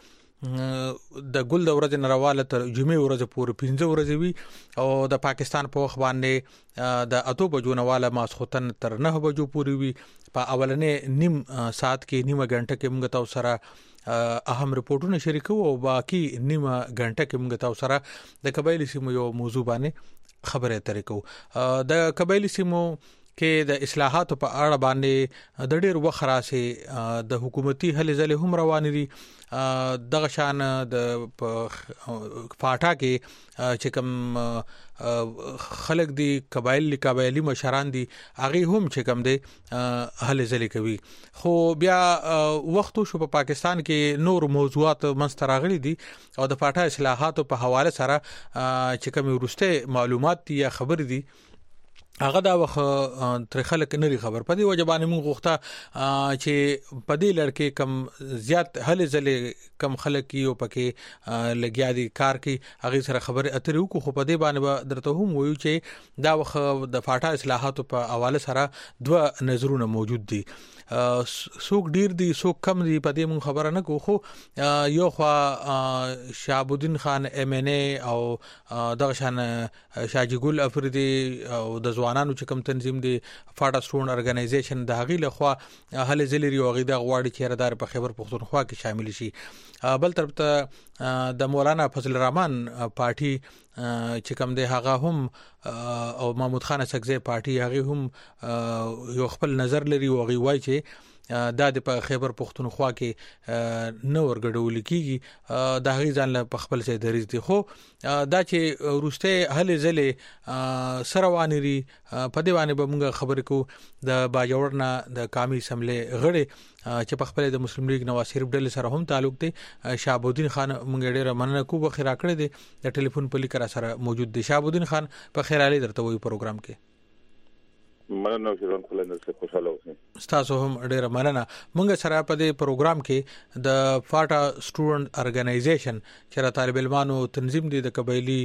د ګل د ورځې نړیواله تر جمعې ورځې پورې پنځه ورځې وي او د پاکستان په وخت باندې د اته بجو نواله ماسختن تر نه بجو پورې وي. په اولنې نیم ساعت کې نیمه غنټه کې موږ تاسو سره اهم رپورټونه شریکو او باقي نیمه غنټه کې موږ تاسو سره د قبایلی سیمو یو موضوع باندې خبرې اترې کوو. د قبایلی سیمو کې د اصلاحاتو په اړه باندې د ډېر وخت راسي د حکومتي هلې ځلې هم روان دي. دغه شان د فاټا کې چې کوم خلک دي قبایلی قبایلی مشران دي هغه هم چې کوم دي هلې ځلې کوي. خو بیا وخت شو په پاکستان کې نور موضوعات منستراغلي دي او د فاټا اصلاحاتو په حواله سره چې کوم ورسته معلومات دي یا خبر دي هغه دا وخت تر خلک نری خبر پدې وجبانه موږ غوښته چې پدې لړکې کم زیات هلې ځلې کم خلک یو پکې لګیا دي کار کوي هغه سره خبر اترې کو. خو پدې باندې درته هم وایو چې دا وخت د فاټا اصلاحاتو په حواله سره دوه نظرونه موجود دي. سوق ډیر دي سوق کم دي پدې موږ خبره نه کو. خو یو خوا شهاب الدین خان ام ان ای او دغه شان شاجی ګل افریدي او د ځوانانو چې کوم تنظیم دی فاټا سټوډنټ ارګنایزیشن د هغې لخوا هلې ځلې او غي د غواړي چې ردار په خبر پښتونخوا کې شامل شي. بل طرف ته د مولانا فضل الرحمن پارټي چې کوم دی هغه هم او محمود خان سکزی پارټي هغه هم یو خپل نظر لري او غي وایي چې دا د په خیبر پښتونخوا کې نو ورګډول کیږي د هغې ځان له خپل ځای دریز دي. خو دا چې ورسته هلې ځلې سره وانيري په دې باندې به موږ خبرې کو. د باجوړ نه د قومي اسمبلی غړي چې په خپل د مسلم لیگ نواز شریف ډلې سره هم تعلق دی شهاب الدین خان موږ ډېر مننه کوو په خیره کړې دي د ټلیفون په لیکره سره موجود دی. شهاب الدین خان په خیره علي درته وی پروګرام کې مننه چې خلک نه خوشاله اوسئ. تاسو هم ډېر مننه. موږ سره په دې پروګرام کې د فاټا سټوډنټ ارګنایزیشن چې را طالب علمانو تنظیم دی د قبایلی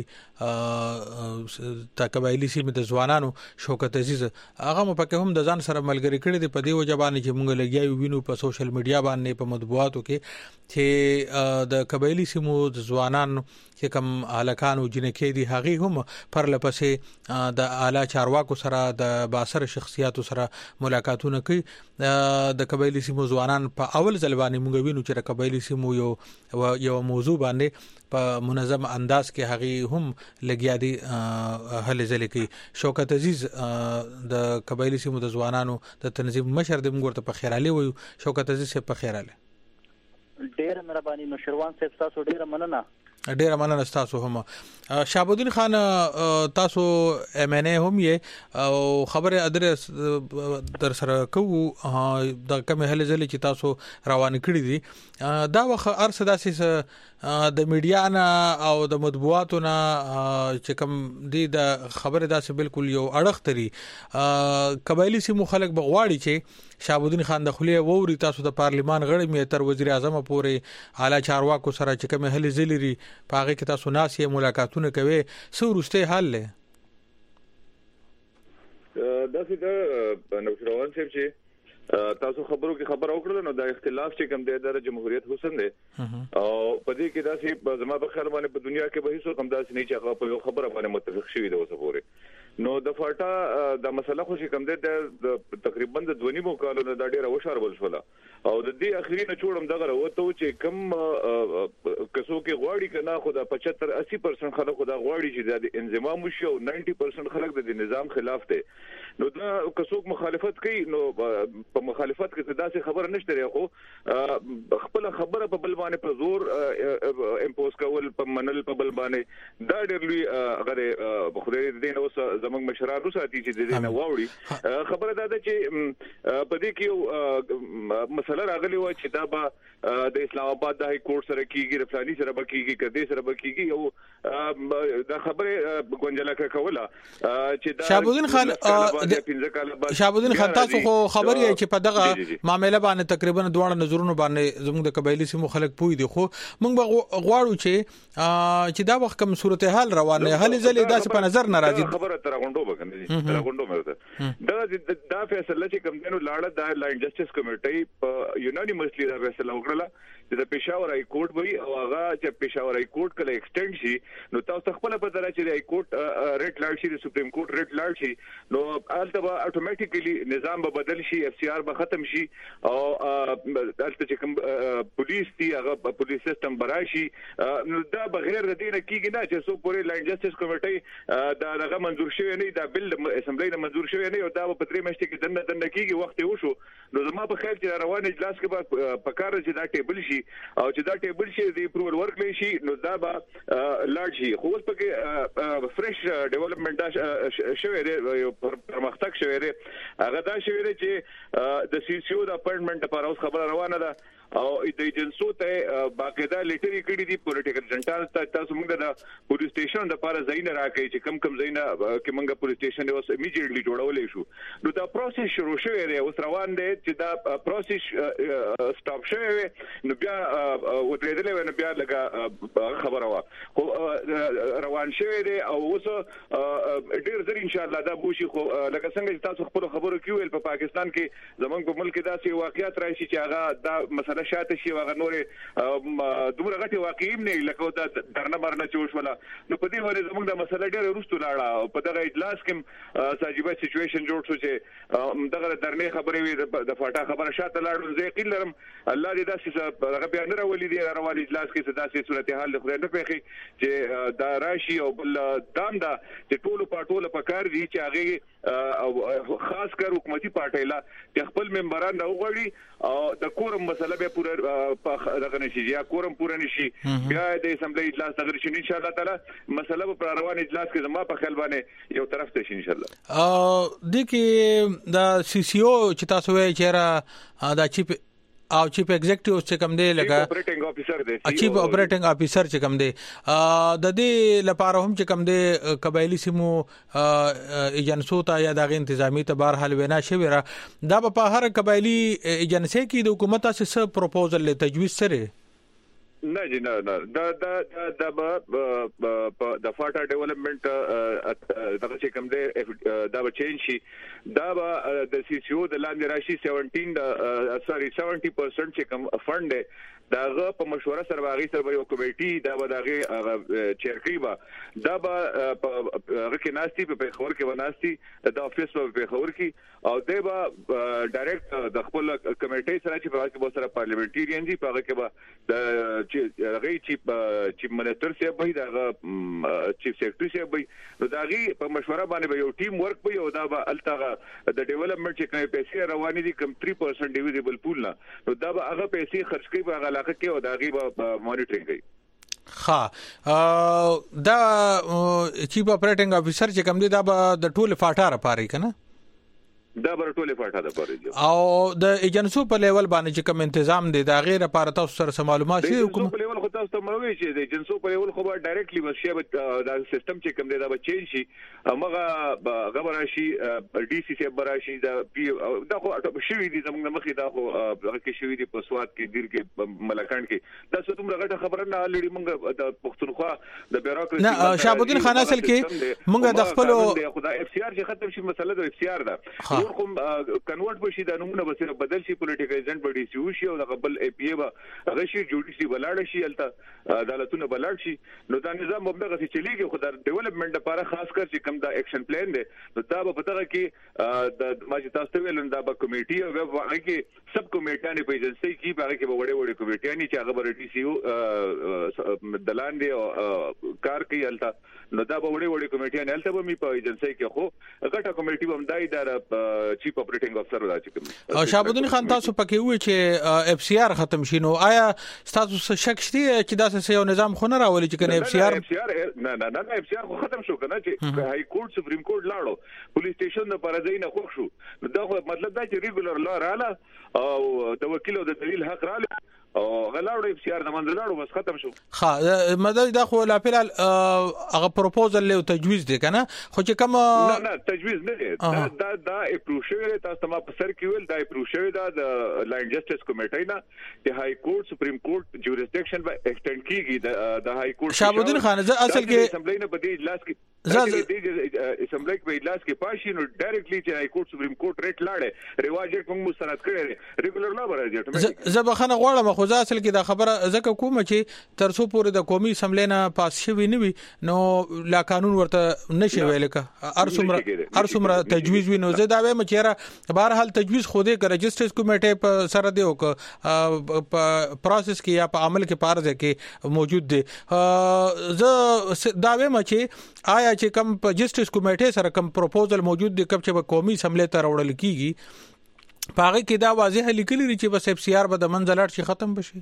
د قبایلی سیمې د ځوانانو شوکت عزیز هغه مو پکې هم د ځان سره ملګری کړی دی په دې وجبانه چې موږ لګیاو وینو په سوشل میډیا باندې په مطبوعاتو کې چې د قبایلی سیمو د ځوانانو چې کوم الکانو جنکې دي هغه هم پر لپسې د اعلی چارواکو سره د باسر شخصیاتو سره ملاقاتونه کوي. د قبایلی سیمو ځوانان په اول ځل باندې موږ وینو چې قبایلی سیمو یو یو موضوع باندې په منظم انداز کې هغه هم لګیا دي هلې ځلې کوي. شوکت عزیز د قبایلی سیمو د ځوانانو د تنظیم مشر د موږ ته په خیراله وي. شوکت عزیز سے په خیراله ډېر مهرباني نوشروان صاحب تاسو ډېر مننه. ډېر مننه تاسو هم. شهاب الدین خان تاسو ام ان ای هم یې او خبره ادرس در سره کوو د کوم هلې ځلې چې تاسو روان کړی دي دا وخت ارسه داسې د میډیا نه او د مطبوعاتو نه چې کوم دي د خبره داسې بالکل یو اړختري قبایلی سیمو خلک بغواړي چې شهاب الدین خان د خلیه ووري تاسو د پارلیمان غړي مې تر وزیر اعظم پورې اعلی چارواکو سره چې کوم هلې ځلې لري پاغه کې تاسو ناسې ملاقاتونه کوي سو ورسته حل له دا چې د نوشروان صاحب چې تاسو خبرو کې خبر اوکړل نو دا اختلاف چې کوم د جمهوریت حسن دی او په دې کې دا چې زما په خیال باندې په دنیا کې به هیڅ کوم داس نه چې هغه په خبره باندې متفق شوي دی اوسه پورې. نو د فاټا د مسله خو چې کوم دی د تقریبا د دونی مو کالو نه دا ډیره وشار بل شوله او د دې اخیری نه چوړم دغه وته چې کم کسو کې غواړي کنه خو د پچهتر اسی پرسنټ خلک خو دا غواړي چې د انضمام وشي او نوي پرسنټ خلک د نظام خلاف دي. نو دا کسو مخالفت کوي نو په مخالفت کې داسې خبره نشته لري خو خپل خبره په بل باندې په زور امپوز کول په منل په بل باندې دا ډېر لوی غره خدای دې نو زموږ مشران روساتي چې د دې نه واوړي خبره ده چې په دې کې مسله راغلی و چې دا به د اسلام آباد د های کورټ سره کیږي رفلانی سره به کیږي کدي سره به کیږي او دا خبره ګونجلا کوله چې دا شابودین خان شابودین خان تاسو خو خبري چې په دغه معاملې باندې تقریبا دوه نظرونو باندې زموږ د قبایلی سیمو خلک پوي دي خو موږ به غواړو چې چې دا وخت کوم صورتحال روانه هلې ځلې داسې په نظر ناراضي خبره تر غونډو وکنه تر غونډو مې دا دا فیصله چې کوم دینو لاړه د لاین جسټس کمیټي په یونانیمسلی دا فیصله وکړه چې د پېښور هاي کورټ وي او هغه چې پېښور هاي کورټ کله ایکسټند شي نو تاسو خپل په درا چې هاي کورټ ریټ لاړ شي د سپریم کورټ ریټ لاړ شي نو البته به اتوماتیکلی نظام به بدل شي اف سی آر به ختم شي او البته چې کوم پولیس دی هغه پولیس سیستم براشي نو دا بغیر د دې نه کیږي نه چې سو پورې لاین جسټس کمیټي دا هغه منظور شوی نه دا بل اسمبلی نه منظور شوی نه او دا په درې میاشتې کې دنه دنه کیږي وخت یې وشو نو زما په خیال چې روان اجلاس کې به پکاره چې دا ټیبل شي او چې دا ټیبل شي د اپروول ورک لشي نو دا به لاړ شي خو اوس پکې فرش ډیولپمنٹ شوی دی پرمختګ شوی دی هغه دا شوی دی چې د سی سی او د اپاینټمنټ لپاره اوس خبره روانه ده او د ایجنسو ته باقاعده لیټری کړی دی پولیټیکل جنټال تاسو موږ د پولیس سټیشن د لپاره ځای نه راکې چې کم کم ځای نه کې موږ پولیس سټیشن اوس امیډیټلی جوړولې شو نو دا پروسس شروع شوی دی اوس روان دی چې دا پروسس سټاپ شوی نو بیا وترېدلې نو بیا لګه خبره وا خو روان شوی دی او اوس ډیر زر ان شاء الله دا بوشي خو لکه څنګه تاسو خپل خبرو کیول په پاکستان کې زمونږ په ملک داسې واقعیت راشي چې هغه دا مسله شاته شي هغه نورې دومره غټي واقعي نه لکه دا درنه مرنه چوش ولا نو په دې باندې زموږ د مسله ډېر ورستو لاړه په دغه اجلاس کې ساجيبه سچويشن جوړ شو چې دغه درنه خبرې وي د فاټا خبره شاته لاړو زه یقین لرم الله دې داسې هغه بیان راولي دي روان اجلاس کې داسې صورتحال له خدای نه پېخي چې دا راشي او بل دام دا چې ټولو پټولو پکار دي چې هغه خاص کر حکومتي پارټي لا چې خپل ممبران راوغړي او د کورم مسله به پوره دغه نشي یا کورم پوره نشي بیا د اسمبلی اجلاس دغه شي ان شاء الله تعالی مسله په روان اجلاس کې زما په خیال باندې یو طرف ته شي ان شاء الله ا د کې د سی سی او چې تاسو وایي چې را د چیف او چیف ایگزیکټیو چې کوم دی لکه اپریټینګ افیسر دی چیف اپریټینګ افیسر چې کوم دی د دې لپاره هم چې کوم دی قبایلی سیمو ایجنسو ته یا د انتظامی ته بهر حل وینا شوی را دا په هر قبایلی ایجنسی کې د حکومت څخه پروپوزل له تجویز سره نه جی نه نه دا دا دا د فاټا ډیولپمنٹ دغه چې کوم دی دا به چینج شي دا به د سی سی او د لاندې راشي سبعتر سوري سبعين پرسنټ چې کوم فند دی داغه په مشوره سره باغی سره یو کمیټي دا به داغه چیرکی با دا به هغه کې ناشتي په خبر کې وناشتي د افیس په خبر کې او دا به ډایرکټ د خپل کمیټي سره چې په هغه کې سره پارلیمنټریان دي په هغه کې به د چې هغه چیف چیف منسٹر سی به دا چیف سیکریټری سی به نو داغي په مشوره باندې یو ټیم ورک به یو دا به التغه د ډیولپمنٹ چې کوم پیسې روانې دي کم تhree percent ډیویزبل پول نه نو دا به هغه پیسې خرج کوي په علاقه کې او داغي به مانیټرینګ کوي ها دا چیف اپریټینګ افیسر چې کوم دی دا به د ټول فاټا لپاره کنه دا بر ټوله فاټا ده پاره او د ایجنسو په لیول باندې چې کوم تنظیم دي دا غیر لپاره تاسو سره معلومات شي حکومت په لیول خو تاسو ته مروي چې د ایجنسو په لیول خو ډایرکټلی بس دا سیستم چې کوم دی دا به چینج شي هغه غبر شي ډي سي سي براشي دا دا خو شوی دي زموږ مخې دا خو هغه کې شوی دي په سواد کې دیر کې ملکان کې دا څه کوم غټه خبره نه لري موږ د پښتونخوا د بیروکراسي نه شابودین خان اصل کې موږ د خپل خدای اف سی آر چې ختم شي مسله د اف سی آر ده کوم کنورټ بشي د نمونه بسره بدل شي پولیټیکل ایجنټ بډي سی شي او د قبل ای پی ای به غشي جوډیسي بلاړ شي الته عدالتونه بلاړ شي نو دا نظام به دغه چلیږي خو د ډیولپمنٹ لپاره خاص کر چې کوم دا اکشن پلان دی نو دا به پته کې د ماجی تاسو ویل دا به کمیټي او هغه کې سب کمیټانه په ایجنسی کې هغه کې وړې وړې کمیټانه چې هغه ډي سي او دلان دی کار کوي الته نو دا به وړې وړې کمیټانه الته به می په ایجنسی کې خو غټه کمیټي هم دای د چیف اپریټینګ افسر دا چې او شهاب الدین خان تاسو پکې وی چې اف سی آر ختم شینو آیا تاسو څه شک شته چې دا څه یو نظام خو نه راولي چې کنه اف سی آر نه نه نه اف سی آر خو ختم شو کنه چې هاي کورټ سپریم کورټ لاړو پولیس سټیشن د پرځای نه خوښ شو دا مطلب دا چې ریګولر لا رااله او د وکیل او د دلیل حق رااله او غلاړو اف سی آر د منځلاړو بس ختم شو. ها مدد دا خو لا پیل هغه پروپوزل له تجویز دی کنه خو چې کوم نه نه تجویز نه دی دا دا دا اپروو شوی تاسو ما په سر کې ویل دا اپروو شوی دا د لاین جسټس کمیټې نه د هاي کورټ سپریم کورټ جوریسډکشن به ایکسټند کیږي د هاي کورټ شهاب الدین خان زه اصل کې اسمبلی نه بدی اجلاس کې زه اسمبلی په اجلاس کې پاشي نو ډایرکټلی چې هاي کورټ سپریم کورټ ریټ لاړې رواج یې کوم مستند کړي ریګولر لا برابر زه بخنه غواړم خو ځا اصل کې دا خبره زکه کوم چې ترڅو پورې د قومي اسمبلی نه پاس شوی نه وي نو لا قانون ورته نشي ویل کا ارسمره ارسمره تجویز وینو زه دا وایم چې بهر حال تجویز خوده کړ رجسټرز کمیټه په سره دی او په پروسس کې یا په عمل کې پارځه کې موجود دی زه دا وایم چې آیا چې کوم رجسټرز کمیټه سره کوم پروپوزل موجود دی کوم چې په قومي اسمبلی ته راوړل کیږي پاغه کې دا واضح لیکلی چې بس اف سی آر به د منځلار شي ختم بشي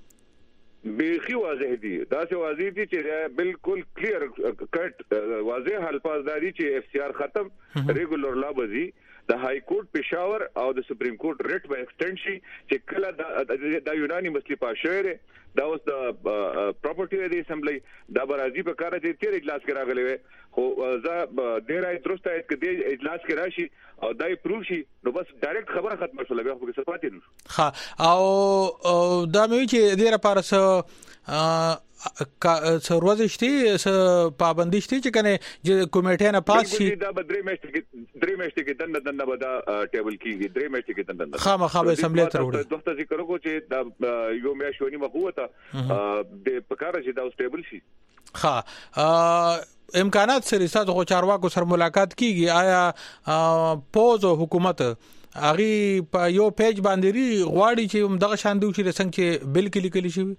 بیخي واضح دي دا څه واضح دي چې بالکل کلیر کټ واضح الفاظ دي چې اف سی آر ختم ریګولر لا بزي د هاي کورټ پېښور او د سپریم کورټ ریټ به ایکسټند شي چې کله د یوناني مسلې پاشره دا اوس د پراپرټي د اسمبلی دا برازي په کار چې تیر اجلاس کې راغلی وي خو زه ډیره درسته ات کې اجلاس کې راشي او دای پروف شي نو بس ډایرکټ خبره ختمه شول بیا خو څه پاتې نو ها او دا مې چې ډیره پارس سروازه شته س پابندی شته چې کنه چې کمیټه نه پاس شي دا بدري مېشت کې درې مېشت کې دنه دنه ودا ټیبل کېږي درې مېشت کې دنه خامخا به اسمبلی ته وروړي دوه ذکر کو چې دا یو مې شونی مقوته د پکاره چې دا ټیبل شي ها امکانات سره تاسو خو چارواکو سره ملاقات کیږي آیا پوز حکومت اغي په یو پیج باندې غواړي چې دغه شان دوی چې څنګه چې بل کې لیکل شي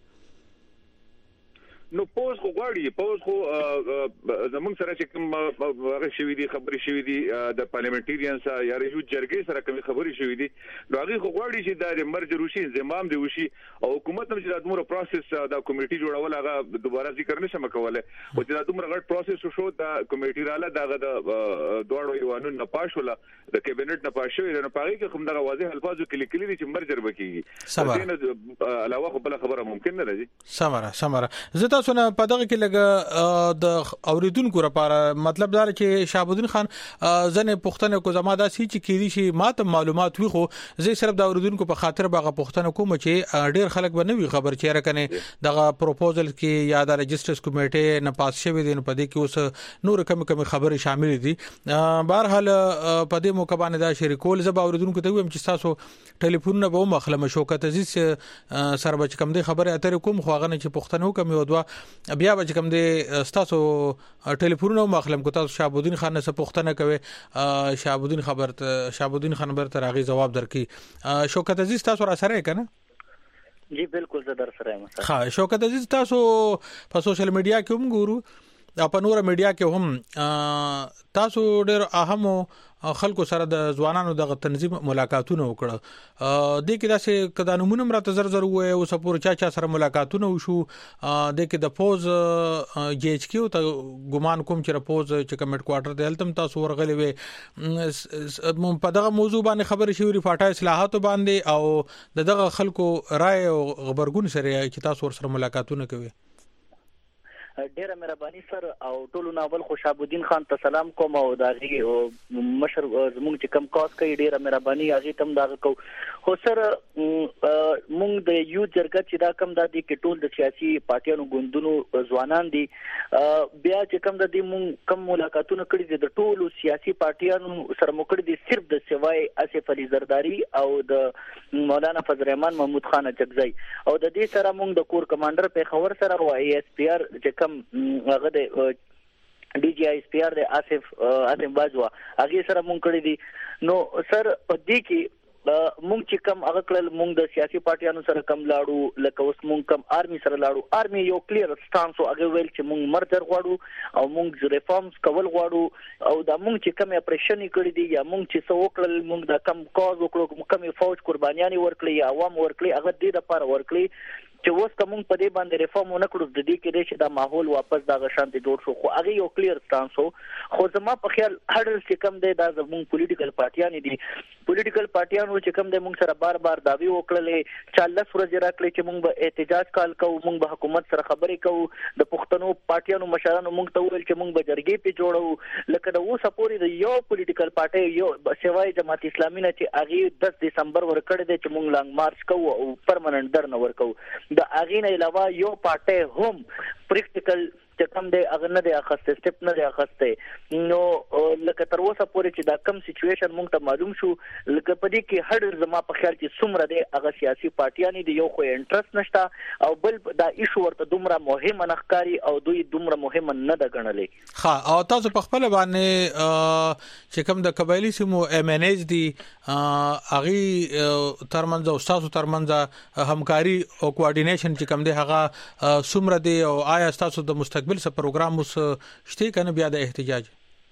نو پوز خو غواړي پوز خو زمونږ سره چې کوم هغه شوی دي خبري شوی دي د پارلیمنټریانز یا ریو جرګې سره کوم خبري شوی دي نو هغه خو غواړي چې د مرج روشي زمام دی وشي او حکومت هم چې د دومره پروسس د کمیټي جوړول هغه دوباره ذکر نشم کوله او چې د دومره غټ پروسس شو د کمیټي رااله دغه د دوړو یوانو نه پاشوله د کابینټ نه پاشوي نه پاره کې کوم دغه واضح الفاظو کې لیکلي دي چې مرجر وکړي دغه علاوه خو بل خبره ممکن نه راځي سمره سمره زه تاسو نه په دغه کې لګ د اوریدونکو لپاره مطلب دا چې شهاب الدین خان ځنه پښتنه کو زما دا سي چې کېدی شي ماته معلومات وي خو زه صرف د اوریدونکو په خاطر باغه پښتنه کوم چې ډیر خلک به نه وي خبر چې راکنه دغه پروپوزل کې یا د رجسټرز کمیټه نه پاس شوی دي په دې کې اوس نور کم کم خبري شامل دي بهر حال په دې موقع باندې دا شریکول زه به اوریدونکو ته ویم چې تاسو ټلیفون نه به مخله مشوکت عزیز سره بچ کم دي خبره اترې کوم خو غنه چې پښتنه کوم یو دوا بیا به کوم دي تاسو ټلیفون نو مخلم کو تاسو شهاب الدین خان نه پوښتنه کوي شهاب الدین خبر شهاب الدین خان بر تر هغه جواب درکې شوکت عزیز تاسو را سره کنه جی بالکل زه در سره یم ها شوکت عزیز تاسو په سوشل میډیا کې هم ګورو په نور میډیا کې هم تاسو ډېر اهم خلکو سره د ځوانانو د تنظیم ملاقاتونه وکړه د کې داسې کدا نمونه مرته زر زر وې او سپور چا چا سره ملاقاتونه وشو د کې د پوز جی ایچ کیو ته ګمان کوم چې پوز چې کمیټ کوارټر ته هلتم تاسو ورغلې وې په دغه موضوع باندې خبرې شوې فاټا اصلاحات باندې او دغه خلکو رائے او خبرګون سره چې تاسو سره ملاقاتونه کوي ډیره مهرباني سر او ټولو ناول خوشحاب الدین خان ته سلام کوم او داغي مشر زموږ چې کم کاس کوي ډیره مهرباني هغه تم داغه کو خو سر موږ د یو جرګه چې دا کم د دې کې ټول د سیاسي پارټیانو ګوندونو ځوانان دي بیا چې کم د دې موږ کم ملاقاتونه کړي دي د ټولو سیاسي پارټیانو سره مو کړي دي صرف د سوای اسف علي زرداری او د مولانا فضل الرحمن محمود خان چغزي او د دې سره موږ د کور کمانډر په خبر سره او ای اس پی ار چې کم هغه د ډي جی آی اس پی آر د آصف آصف باجوا هغه سره مونږ کړی دي نو سر په دې کې مونږ چې کم هغه کړل مونږ د سیاسي پارټیانو سره کم لاړو لکه اوس مونږ کم آرمي سره لاړو آرمي یو کلیر سټانس او هغه ویل چې مونږ مرجر غواړو او مونږ ریفارمز کول غواړو او دا مونږ چې کم اپریشن کړی دي یا مونږ چې څو کړل مونږ د کم کاز وکړو کم فوج قربانيان ورکړي یا عوام ورکړي هغه دې د لپاره ورکړي چې اوس کوم په دې باندې ریفارم نه کړو د دې کې چې دا ماحول واپس دا غشانتي جوړ شو خو هغه یو کلیر سټانس خو زما په خیال هډل چې کم دی دا زموږ پولیټیکل پارټیان دي پولیټیکل پارټیانو چې کم دی موږ سره بار بار داوی وکړلې چې لس ورځې راکړي چې موږ به احتجاج کال کوو موږ به حکومت سره خبرې کوو د پښتنو پارټیانو مشرانو موږ ته وویل چې موږ به جرګې په جوړو لکه د اوسه پورې د یو پولیټیکل پارټي یو سیوای جماعت اسلامي نه چې هغه دس دسمبر ورکړی دی چې موږ لانګ مارچ کوو او پرمننت درنه ورکوو د اغه نه علاوه یو پارټي هم پریکټیکل چې کوم دی هغه نه دی اخسته سټپ نه دی اخسته نو لکه تر اوسه پورې چې دا کم سچويشن مونږ ته معلوم شو لکه په دې کې هډ زما په خیال چې څومره دی هغه سیاسي پارټیان دي یو خو انټرست نشته او بل دا ایشو ورته دومره مهمه نخکاری او دوی دومره مهمه نه ده ګڼلې ها او تاسو په خپل باندې چې کوم د قبایلی سیمو ام ان ایچ دي اغي ترمنځ او تاسو ترمنځ همکاري او کوارډینیشن چې کوم دی هغه څومره دی او آیا تاسو د مستقبل بل څه پروګرام اوس شته کنه بیا د احتجاج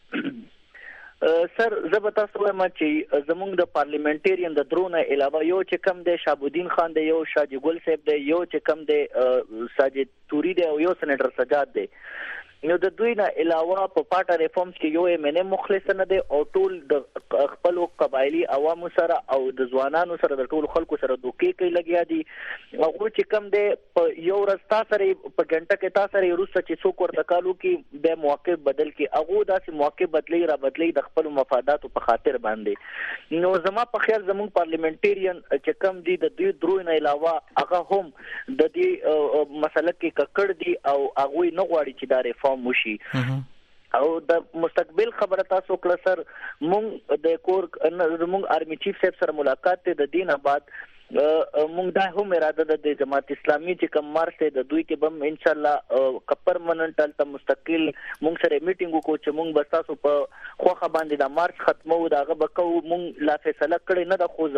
سر زبتا سوما چې زمونږ د پارلیمنټریان د درونه علاوه یو چې کم دی شابودین خان دی یو شاجی ګل صاحب دی یو چې کم دی ساجد توري دی او یو سېنیټر سجاد دی نو د دوی نه علاوه په پارټا ریفارمز کې یو ایم ان ام مخلص نه دی او ټول د خپل قبایلی عوامو سره او د ځوانانو سره د ټول خلکو سره دوکې کوي لګیا دي او چې کم دی په یو رستا سره په ګنټه کې تاسو سره روسه چې څوک ورته کالو کې د موقف بدل کې هغه داسې موقف بدلی را بدلی د خپل مفاداتو په خاطر باندې نو زما په خیال زموږ پارلیمنټریان چې کم دي د دوی درو نه علاوه هغه هم د دې مسله کې ککړ دي او هغه نه غواړي چې دا ریفارم موشي او د مستقبل خبره تاسو کړه سر مونږ د کور مونږ آرمي چیف صاحب سره ملاقات ته د دینه بعد مونږ دا هم اراده ده د جماعت اسلامي چې کوم مارچ ته د دوی کې بم ان شاء الله کپر مننټل ته مستقل مونږ سره میټینګ وکړو چې مونږ بس تاسو په خوخه باندې د مارچ ختمو داغه بکو مونږ لا فیصله کړی نه د خو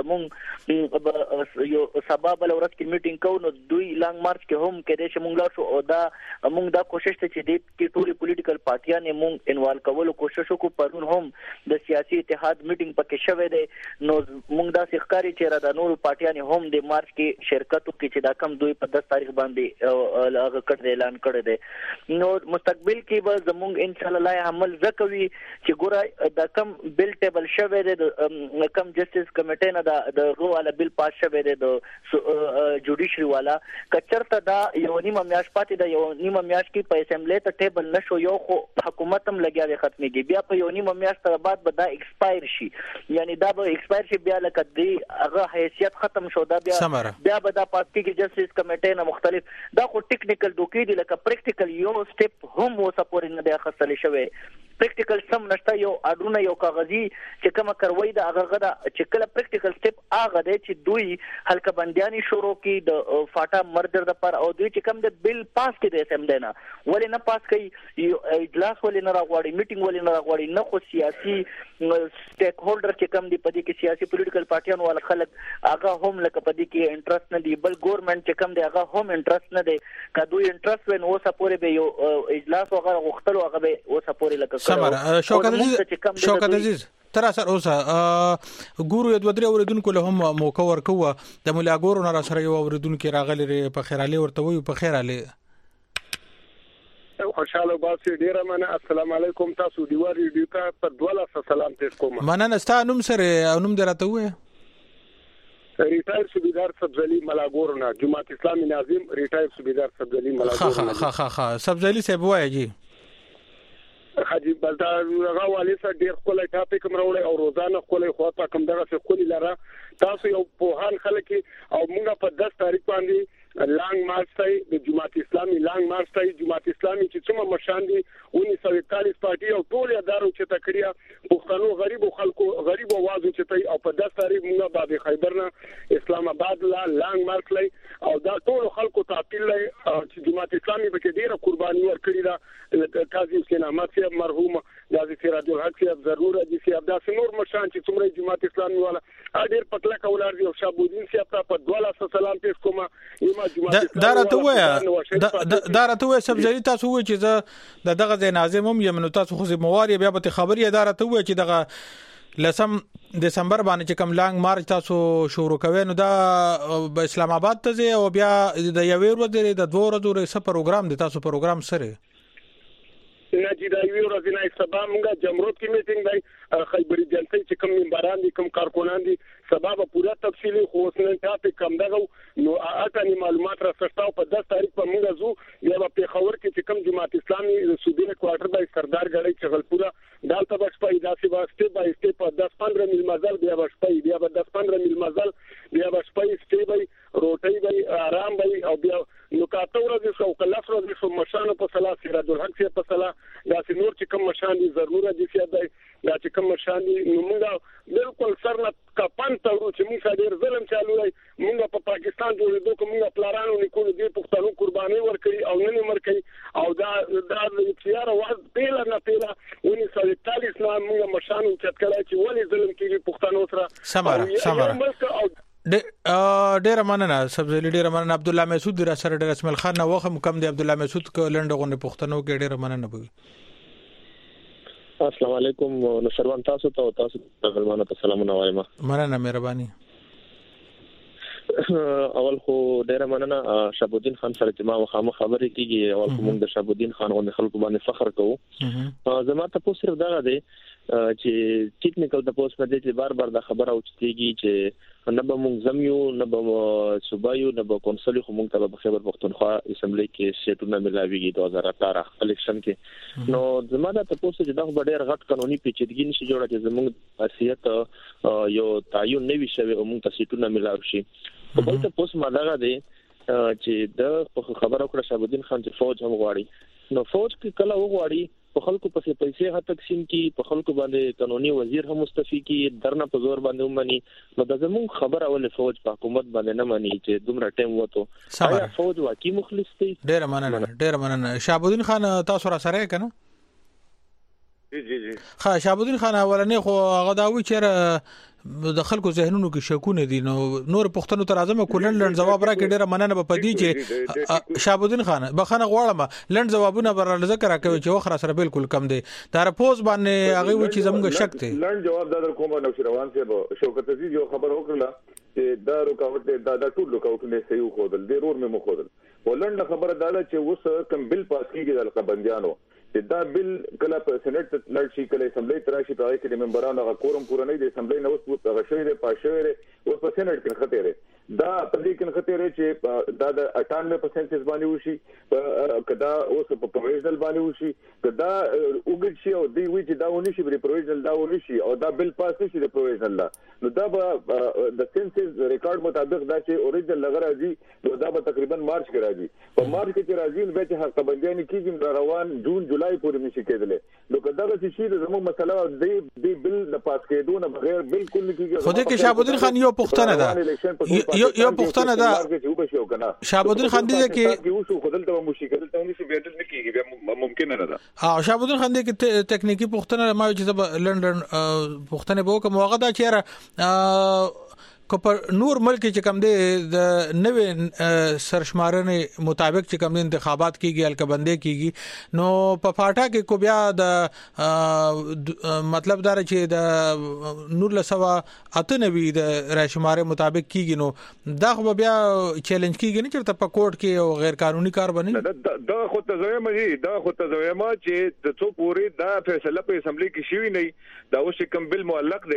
زمونږ یو سبب له ورځ کې میټینګ کوو نو دوی لانګ مارچ کې هم کې دې چې مونږ لا شو او دا مونږ دا کوشش ته چې د کې ټولي پولیټیکل پارټیان مونږ انوالو کولو کوشش وکړو پرون هم د سیاسي اتحاد میټینګ پکې شوه دی نو مونږ دا ښکاری چې را د نورو پارټیان هم د مارچ کې شرکت وکړي چې دا کم دوی په دس تاریخ باندې هغه کړ دی اعلان کړی دی نو مستقبل کې به زموږ ان شاء الله عمل زکوي چې ګوره دا کم بل ټیبل شوی دی د کم جسټس کمیټې نه د غو والا بل پاس شوی دی د جوډیشري والا کچرته دا یو نیمه میاش پاتې دا یو نیمه میاش کې په اسمبلی ته ټیبل نشو یو خو حکومت هم لګیا دی ختميږي بیا په یو نیمه میاش تر بعد به دا ایکسپایر شي یعنی دا به ایکسپایر شي بیا لکه دی هغه حیثیت ختم شو دا بیا بیا به دا پارټي کې جسټس کمیټې نه مختلف دا خو ټیکنیکل دوکې دي لکه پریکټیکل یو سټپ هم و سپورینګ نه دی اخستل شوی پریکټیکل سم نشته یو اډونه یو کاغذي چې کومه کروي دا هغه غدا چې کله پریکټیکل سټپ هغه دی چې دوی هلکه بندياني شروع کی د فاټا مرجر د پر او دوی چې کوم د بل پاس کې د اسمبلی نه ولې نه پاس کوي اجلاس ولې نه راغواړي میټینګ ولې نه راغواړي نه خو سیاسي سټیک هولډر چې کوم دی په دې کې سیاسي پولیټیکل پارټیانو ول خلک هغه هم لکه په دې کې انټرست نه دی بل ګورنمنت چې کوم دی هغه هم انټرست نه دی که دوی انټرست ونه اوسه پورې به یو اجلاس وغیرہ غوښتلو هغه به اوسه پورې لکه سمره شوکت عزیز شوکت عزیز تر اثر اوسه ګورو د ودري اوریدونکو له هم موقع ورکوه د مولا ګورو نه سره یو اوریدونکو راغلی په خیراله ورته وي په خیراله خوشاله باسي ډیره مننه السلام علیکم تاسو دیوار ریډیو ته په دوله سلام تاسو کوم مننه ستاسو نوم سره نوم درته وې ریټایر صوبیدار سبزلی ملاګورنا جماعت اسلامي ناظم ریټایر صوبیدار سبزلی ملاګورنا ها ها ها سبزلی سی بوای جی حاجی بلدا هغه والي سره ډیر خپل ټاپک مروړي او روزانه خپل خواته کوم دغه څه خولي لره تاسو یو په هان خلک او موږ په دس تاریخ باندې لانګ مارچ ته د جماعت اسلامي لانګ مارچ ته جماعت اسلامي چې څومره مشان دي انیس سو اکتالیس پارټي او ټول ادارو چې تکړیا پښتنو غریب خلکو غریب आवाज چې ته او په داس تاریخ موږ باب خیبر نه اسلام آباد لا لانګ مارچ لای او دا ټول خلکو تعطیل لای چې جماعت اسلامي به کې ډیره قرباني ورکړي دا قاضي حسین احمد صاحب مرحوم قاضي سراج الحق صاحب ضرور دي چې ابدا نور مشان چې څومره جماعت اسلامي والا ډیر پتلا کولار دي او شابودین صاحب ته په دواله سلام پیښ کوم دا راته وای دا راته وای سبزری تاسو وای چې د دغه ځای ناظم هم یم نو تاسو خو مواري بیا به خبري دا راته وای چې دغه لسم دسمبر باندې چې کوم لانګ مارچ تاسو شروع کوي نو دا اسلام آباد ته ځي او بیا د یوې ورځې د دوه ورځې سره پروګرام دي تاسو پروګرام سره نه چې دا یو ورځ نه سبا موږ جمرود کې میټینګ دی خیبري جلسه چې کوم منبران دي کوم کارکونان دي سبا به پوره تفصیلی خو اوسنن ته کم دغه نو اته معلومات را سټاو په داس تاریخ په موږ زو یا په خبر کې چې کوم جماعت اسلامي صوبې کوارټر بای سردار غړي چغلپورا دالته بشپای داسې واسطه بای سټپ په دس پندرہ میل مزل بیا بشپای بیا په دس پندرہ میل مزل بیا بشپای سټي بای روټي بای آرام بای او بیا نو کاته ورځ شو کلاس ورځ شو مشان په صلاح سراج الحق سے په صلاح داسې نور چې کوم مشان دي ضروره دي چې دا چې کوم مشان دي نو موږ بالکل سرنه کپن ته چې موږ ډیر ظلم چالو دی موږ په پاکستان جوړېدو کوم موږ پلارانو نکول دي پښتنو قرباني ورکړي او نن ورکړي او دا دا اختیار واز پیل نه پیل انیس سو اکتالیس نه موږ مشان چې کله چې ولې ظلم کیږي پښتنو سره سماره سماره ډېر مننه سبزلی ډېر مننه عبد الله مسعود را سره ډېر اسماعیل خان نو وخت کم دی عبد الله مسعود ک لنډغونه پښتنو کې ډېر مننه بوي السلام علیکم نو سروان تاسو ته تاسو ته غلمانه ته سلامونه وایم مننه مهرباني اول خو ډېر مننه شابودین خان سره چې ما مخامخ خبرې کیږي اول خو موږ د شابودین خان غو خلکو باندې فخر کوو زما ته په صرف دا دی چې ټیکنیکل د پوسټ باندې چې بار بار دا خبره اوچتيږي چې نه به موږ زميو نه به صوبایو نه به کونسل خو موږ ته په خبر پښتونخوا اسمبلی کې سیټونه ملاويږي دوه هزار اٹھارہ الیکشن کې نو زماده ته پوسټ چې دا ډېر غټ قانوني پیچیدګي نشي جوړه چې زموږ حیثیت یو تعین نه وي شوی او موږ ته سیټونه ملاوي شي په بل ته پوسټ ماده ده چې د خبرو کړه شابودین خان چې فوج هم غواړي نو فوج کې کله وغواړي په خلکو پسې پیسې هڅه تقسیم کی په خلکو باندې قانوني وزیر هم مستفی کی درنه په زور باندې ومني نو د زمون خبر اول فوج په حکومت باندې نه مانی چې دومره ټیم وته آیا فوج واقعي مخلص دی ډیر مننه ډیر مننه شابودین خان تاسو را سره کنه جی جی جی ها شابودین خان اولنې خو هغه دا وی چې د خلکو ذهنونو کې شکونه دي نو نور پښتنو تر اعظم کولن لند جواب راکړي ډیره مننه په پدی چې شابودین خان بخنه غواړم لند جوابونه بر ذکر راکوي چې وخره سره بالکل کم دي دا رپوز باندې هغه و چې زموږ شک دی لند جواب دا کوم نو شروان سے شوکت عزیز یو خبر وکړه چې دا رکاوټ دا د ټول رکاوټونه صحیح خودل ډیرور مې مخودل ولند خبره دا چې وس کم بل پاس کیږي د القبندیانو چې دا بل کله په سېنات ته لړ شي کله اسمبلی تراشي په کې د ممبرانو غو کورم پوره نه دي اسمبلی نو اوس غشوي دي پاشوي او په سېنات کې خطر دا په دې کې خطر چې دا د اٹھانوے پرسنٹ باندې وشي کدا اوس په پروویژنل باندې وشي کدا وګړي شي او دی وی چې دا ونی شي پروویژنل دا ونی شي او دا بل پاس شي د پروویژنل نو دا د سنسس ریکارډ مطابق دا چې اوریجنل لغه راځي نو دا به تقریبا مارچ کې راځي په مارچ کې راځي نو به چې حق بندیان کیږي روان جون جولای پورې نشي کېدل نو کدا چې شي د زموږ مسله دی دی بل د پاس کېدو نه بغیر بالکل نه کیږي خو دې کې شابودین خان یو پښتنه ده یو یو پښتنه ده شابودین خان دې کې اوس خدل ته مشکل ته نشي بیٹل نه کیږي ممکن نه ده ها شابودین خان دې کې ټکنیکی پښتنه ما چې لندن پښتنه به کوم هغه دا چیرې کو پر نور ملک چې کم دي د نوې سرشمارنې مطابق چې کم انتخابات کیږي الکبندې کیږي نو په پاټا کې کو بیا د مطلب دار چې د نور لسوا اتنوي د راشمارې مطابق کیږي نو دا خو بیا چیلنج کیږي نه چې په کوټ کې او غیر قانوني کار بني دا خو تزویم دي دا خو تزویم چې د څو پوری دا فیصله په اسمبلی کې شوی نه دا اوس کوم بل معلق دی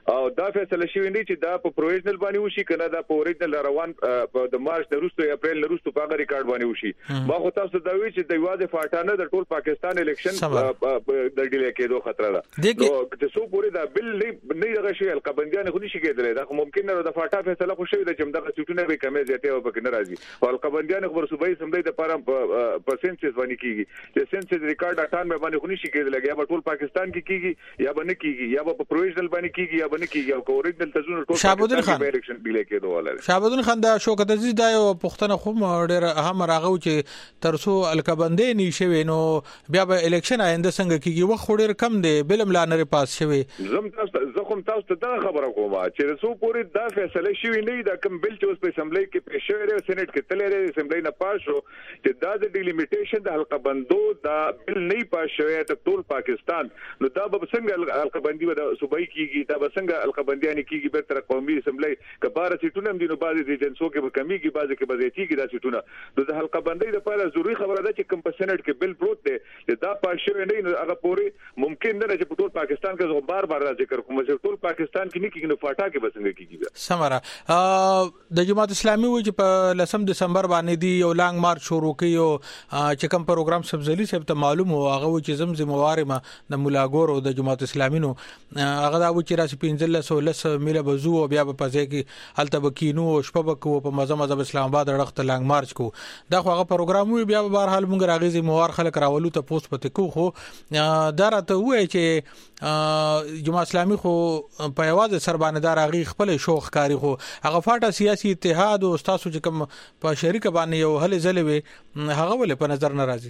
او دا فیصله شوی نه چې دا په پروویژنل باندې وشي کنه دا په اوریجنل روان د مارچ د روستو اپریل وروسته په هغه ریکارډ باندې وشي ما خو تاسو دا وی چې د یوازې فاټانه د ټول پاکستان الیکشن د ډیلی کېدو خطر ده نو چې څو پورې دا بل نه دغه شی القبندیان خو نشي کېدلی دا ممکن نه د فاټا فیصله خو شوی د چې دغه سټونه به کمې زیاتې او پکې نه راځي او القبندیان خو صوبایي سمدي د پاره په سنسس باندې کیږي چې سنسس ریکارډ اټان باندې خو نشي کېدلی یا په ټول پاکستان کې کیږي یا به نه کیږي یا په پروویژنل باندې کیږي یا به نه کیږي او اوریجنل تزونه ټول شعبالدین خان الیکشن ډیلی کېدو ولر شعبالدین خان دا شوکت عزیز دا یو پښتنه خو ډېر اهم راغو چې ترسو الکبندې نه شوي نو بیا به الیکشن آینده څنګه کیږي وخت ډېر کم دی بلم لا نه پاس شوي زم تاسو زه کوم تاسو ته دا خبره کوم چې څو پورې دا فیصله شوی نه دا کوم بل چې اوس په اسمبلی کې پیښ شوی دی سېنات کې تللی دی اسمبلی نه پاس شو چې دا د ډیلیمیټیشن د حلقبندو دا بل نه پاس شوی د ټول پاکستان نو دا به څنګه حلقبندي د صوبایي کیږي دا به څنګه حلقبندیان کیږي به تر قومي اسمبلی کبار سیټونه هم دي نو بعضې د جنسو کې به کمیږي بعضې کې به زیاتېږي دا سیټونه نو د حلقبندۍ لپاره ضروري خبره ده چې کوم په سېنات کې بل پروت دی چې دا پاس شوی نه نو هغه پورې ممکن نه چې په ټول پاکستان کې زه بار بار ذکر کوم چې ټول پاکستان کې نه کېږي نو فاټا کې به څنګه کېږي سمره د جماعت اسلامي و چې په لسم دسمبر باندې دی یو لانګ مارچ شروع کړي او چې کوم پروګرام سبزلی صاحب ته معلوم و هغه چې زمزم وارمه د مولاګور او د جماعت اسلامي نو هغه دا و چې راس پنځل سو لس میله بزو او بیا په پځای کې الته بکینو او شپه کو په مزه مزه اسلام آباد رخت لانګ مارچ کو دا خو هغه پروګرام وی بیا به هر حال مونږ راغیزي موار خلک راولو ته پوسټ پته کو خو دا راته وای چې جماعت اسلامي خو په یوازې سرباندار غي خپل شوخ کاری خو هغه فاټا سیاسي اتحاد او تاسو چې کوم په شریک باندې یو هله زلوي هغه ول په نظر ناراضي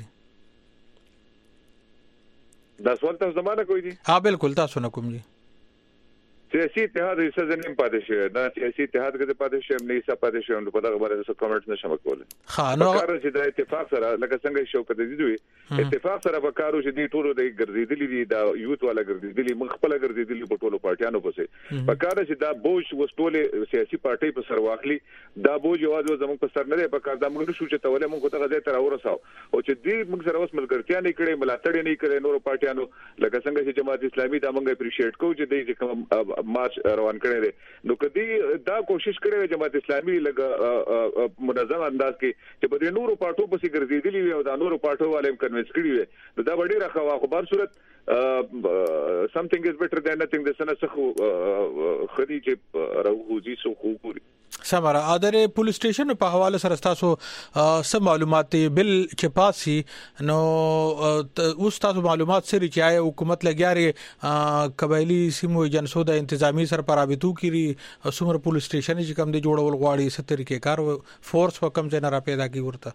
دا سوال تاسو زمانه کوي دي ها بالکل تاسو نه کوم دي سیاسي اتحاد یې څه نه پاتې شي دا سیاسي اتحاد کې پاتې شي نه یې پاتې شي په دغه باندې څه کمنټ نشم کولای ها نو کار چې د اتفاق سره لکه څنګه شوکت دي دوی اتفاق سره به کارو چې دی ټولو د ګرځېدلې دي دا یوت والا ګرځېدلې من خپل ګرځېدلې په ټولو پارټیانو پسې په کار چې دا بوج وستولې سیاسي پارټي په سر واخلي دا بوج یوازې زموږ په سر نه دی په کار دا موږ شو چې تولې موږ ته غځې تر اورساو او چې دی موږ سره اوس ملګرتیا نه کړې ملاتړ نه کړې نور پارټیانو لکه څنګه چې جماعت اسلامي دا موږ اپریشیټ کوو چې دی کوم مارچ روان کړی دی نو کدی دا کوشش کړی جماعت اسلامي لګ منظم انداز کې چې په نورو پارټو پسې ګرځېدلی وي او دا نورو پارټو والے کنوینس کړی وي نو دا ډېر راخوا خو بهر صورت something is better than nothing د سنه څخه خدي چې راوځي سو خو ګوري سمره ادارې پولیس سټیشن په حواله سره تاسو سم معلومات بل چې پاسي نو اوس تاسو معلومات سره چې آیا حکومت لګیاري قبایلی سیمو جنسو د انتظامی سره پرابطو کړي سمره پولیس سټیشن چې کوم د جوړول غواړي ست طریقې کار فورس په کم ځای نه را پیدا کی ورته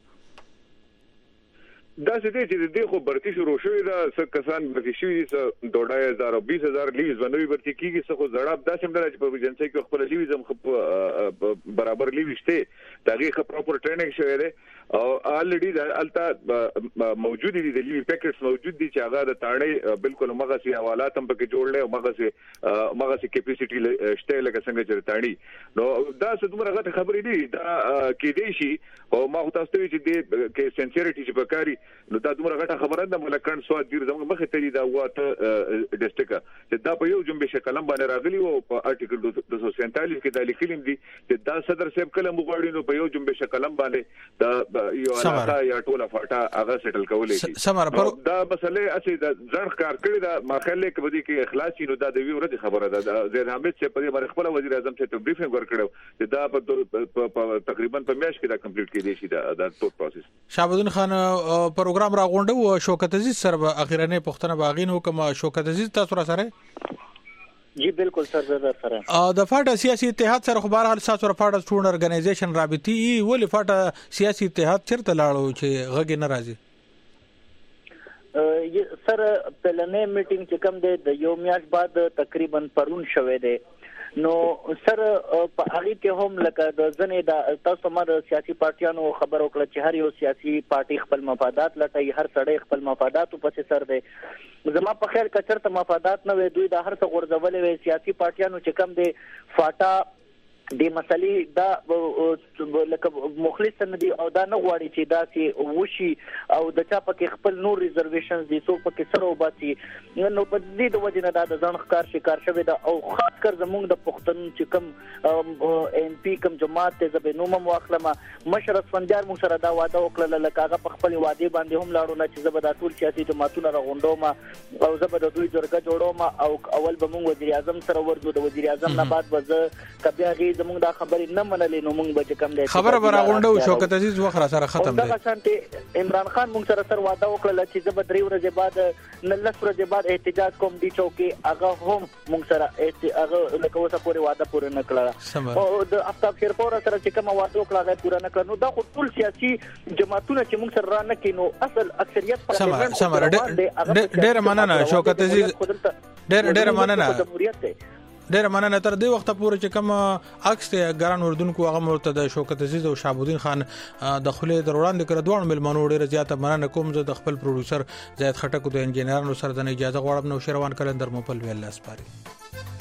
دا څه دي چې د خو برتی شروع شوې دا څه کسان برتی شوې دي دوه هزار او بیس هزار لیز باندې برتی کیږي څه خو زړه دا سم درته په جنسي کې خپل لیز هم خپ برابر لیوشته دغه خپ پراپر ټریننګ شوی دی او الریډي د التا موجود دي د لیوی پیکټس موجود دي چې هغه د تاړې بالکل مغه سي حوالات هم پکې جوړل او مغه سي مغه سي کیپاسيټي شته لکه څنګه چې تاړي نو دا څه دومره غټه خبرې دي دا کې دی شي او ما تاسو ته چې د کې سنسریټي چې بکاري نو دا دومره غټه خبره ده ملکان سواد ډیر زموږ مخه ته دا واته ډیسټریکټ چې دا په یو جنبه شکلم باندې راغلی او په آرټیکل دو سو سینتالیس کې د لیکلم دي چې دا صدر صاحب کله مغواړي نو په یو جنبه شکلم باندې دا یو علاقه یا ټوله فاټا هغه سیټل کولای شي دا مسله اسی د ځن کار کړی دا ماخله کې بدی کې اخلاص نو دا د وی ورته خبره ده زید حامد چې په دې خپل وزیر اعظم ته بریفینګ ورکړو چې دا په تقریبا په میاشت کې دا کمپلیټ کړي شي دا د ټول پروسس شعبالدین خان پروګرام راغونډه او شوکت عزیز سره اخیرانه پښتنه باغین حکم شوکت عزیز تاسو را سره جی بالکل سر زړه سره ا د فاټا سیاسي اتحاد سره خبر حال ساتو فاټا سټوډنټ اورګنایزیشن رابطي ولې فاټا سیاسي اتحاد چیرته لاړو چې غږ نه راځي سر پلنې میټینګ چې کوم دی د یو میاشت بعد تقریبا پرون شوه دی نو سر په هغه کې هم لکه د ځنې د تاسو مر سیاسي پارټیانو خبرو کړ چې هر یو سیاسي پارټي خپل مفادات لټي هر سړی خپل مفادات په سر دی زما په خیال کچرته مفادات نه وي دوی د هر څه غورځولې وي سیاسي پارټیانو چې کم دي فاټا د مسلې دا لکه مخلص نه دي او دا نه غواړي چې دا سي وشي او د چا پکې خپل نور ریزرویشنز دي څوک پکې سره وباسي نو په دې د وجه نه دا د ځان ښکار شکار شوی دا او خاص کر زموږ د پښتون چې کوم ام پی کوم جماعت ته زبې نوم واخلم مشر اسفندیار مو سره دا وعده وکړه لکه هغه په خپل وعده باندې هم لاړو نه چې زبدا ټول سیاسي جماعتونه راغونډوم او زبدا دوی جرګه جوړوم او اول به موږ وزیر اعظم سره ورځو د وزیر اعظم نه بعد وزه کبه غي زموږ دا خبرې نه منلې نو موږ به کم دی خبره براغونډو شوکت عزیز وخره سره ختم دی دا شانته عمران خان موږ سره سره وعده وکړه چې زبد درې ورځې بعد نه لس ورځې بعد احتجاج کوم دی چوکي هغه هم موږ سره هغه لکه اوسه پورې وعده پوره نه کړه او د افتاب شیرپور سره چې کوم وعده وکړه هغه پوره نه کړه نو دا ټول سیاسي جماعتونه چې موږ سره را نه کینو اصل اکثریت پارلیمنت سمره ډېر مننه شوکت عزیز ډېر ډېر مننه ډېر مننه تر دې وخت پورې چې کوم عکس ته ګران اردوونکو هغه مرتد شوکت عزیز او شهابالدین خان د خلې د وړاندې کړ دوه ملمنو ډېر زیاته مننه کوم زه د خپل پروډوسر زید خټک د انجینرانو سره د اجازه غواړم نو شروان کلندر مو په ویل لاس پاري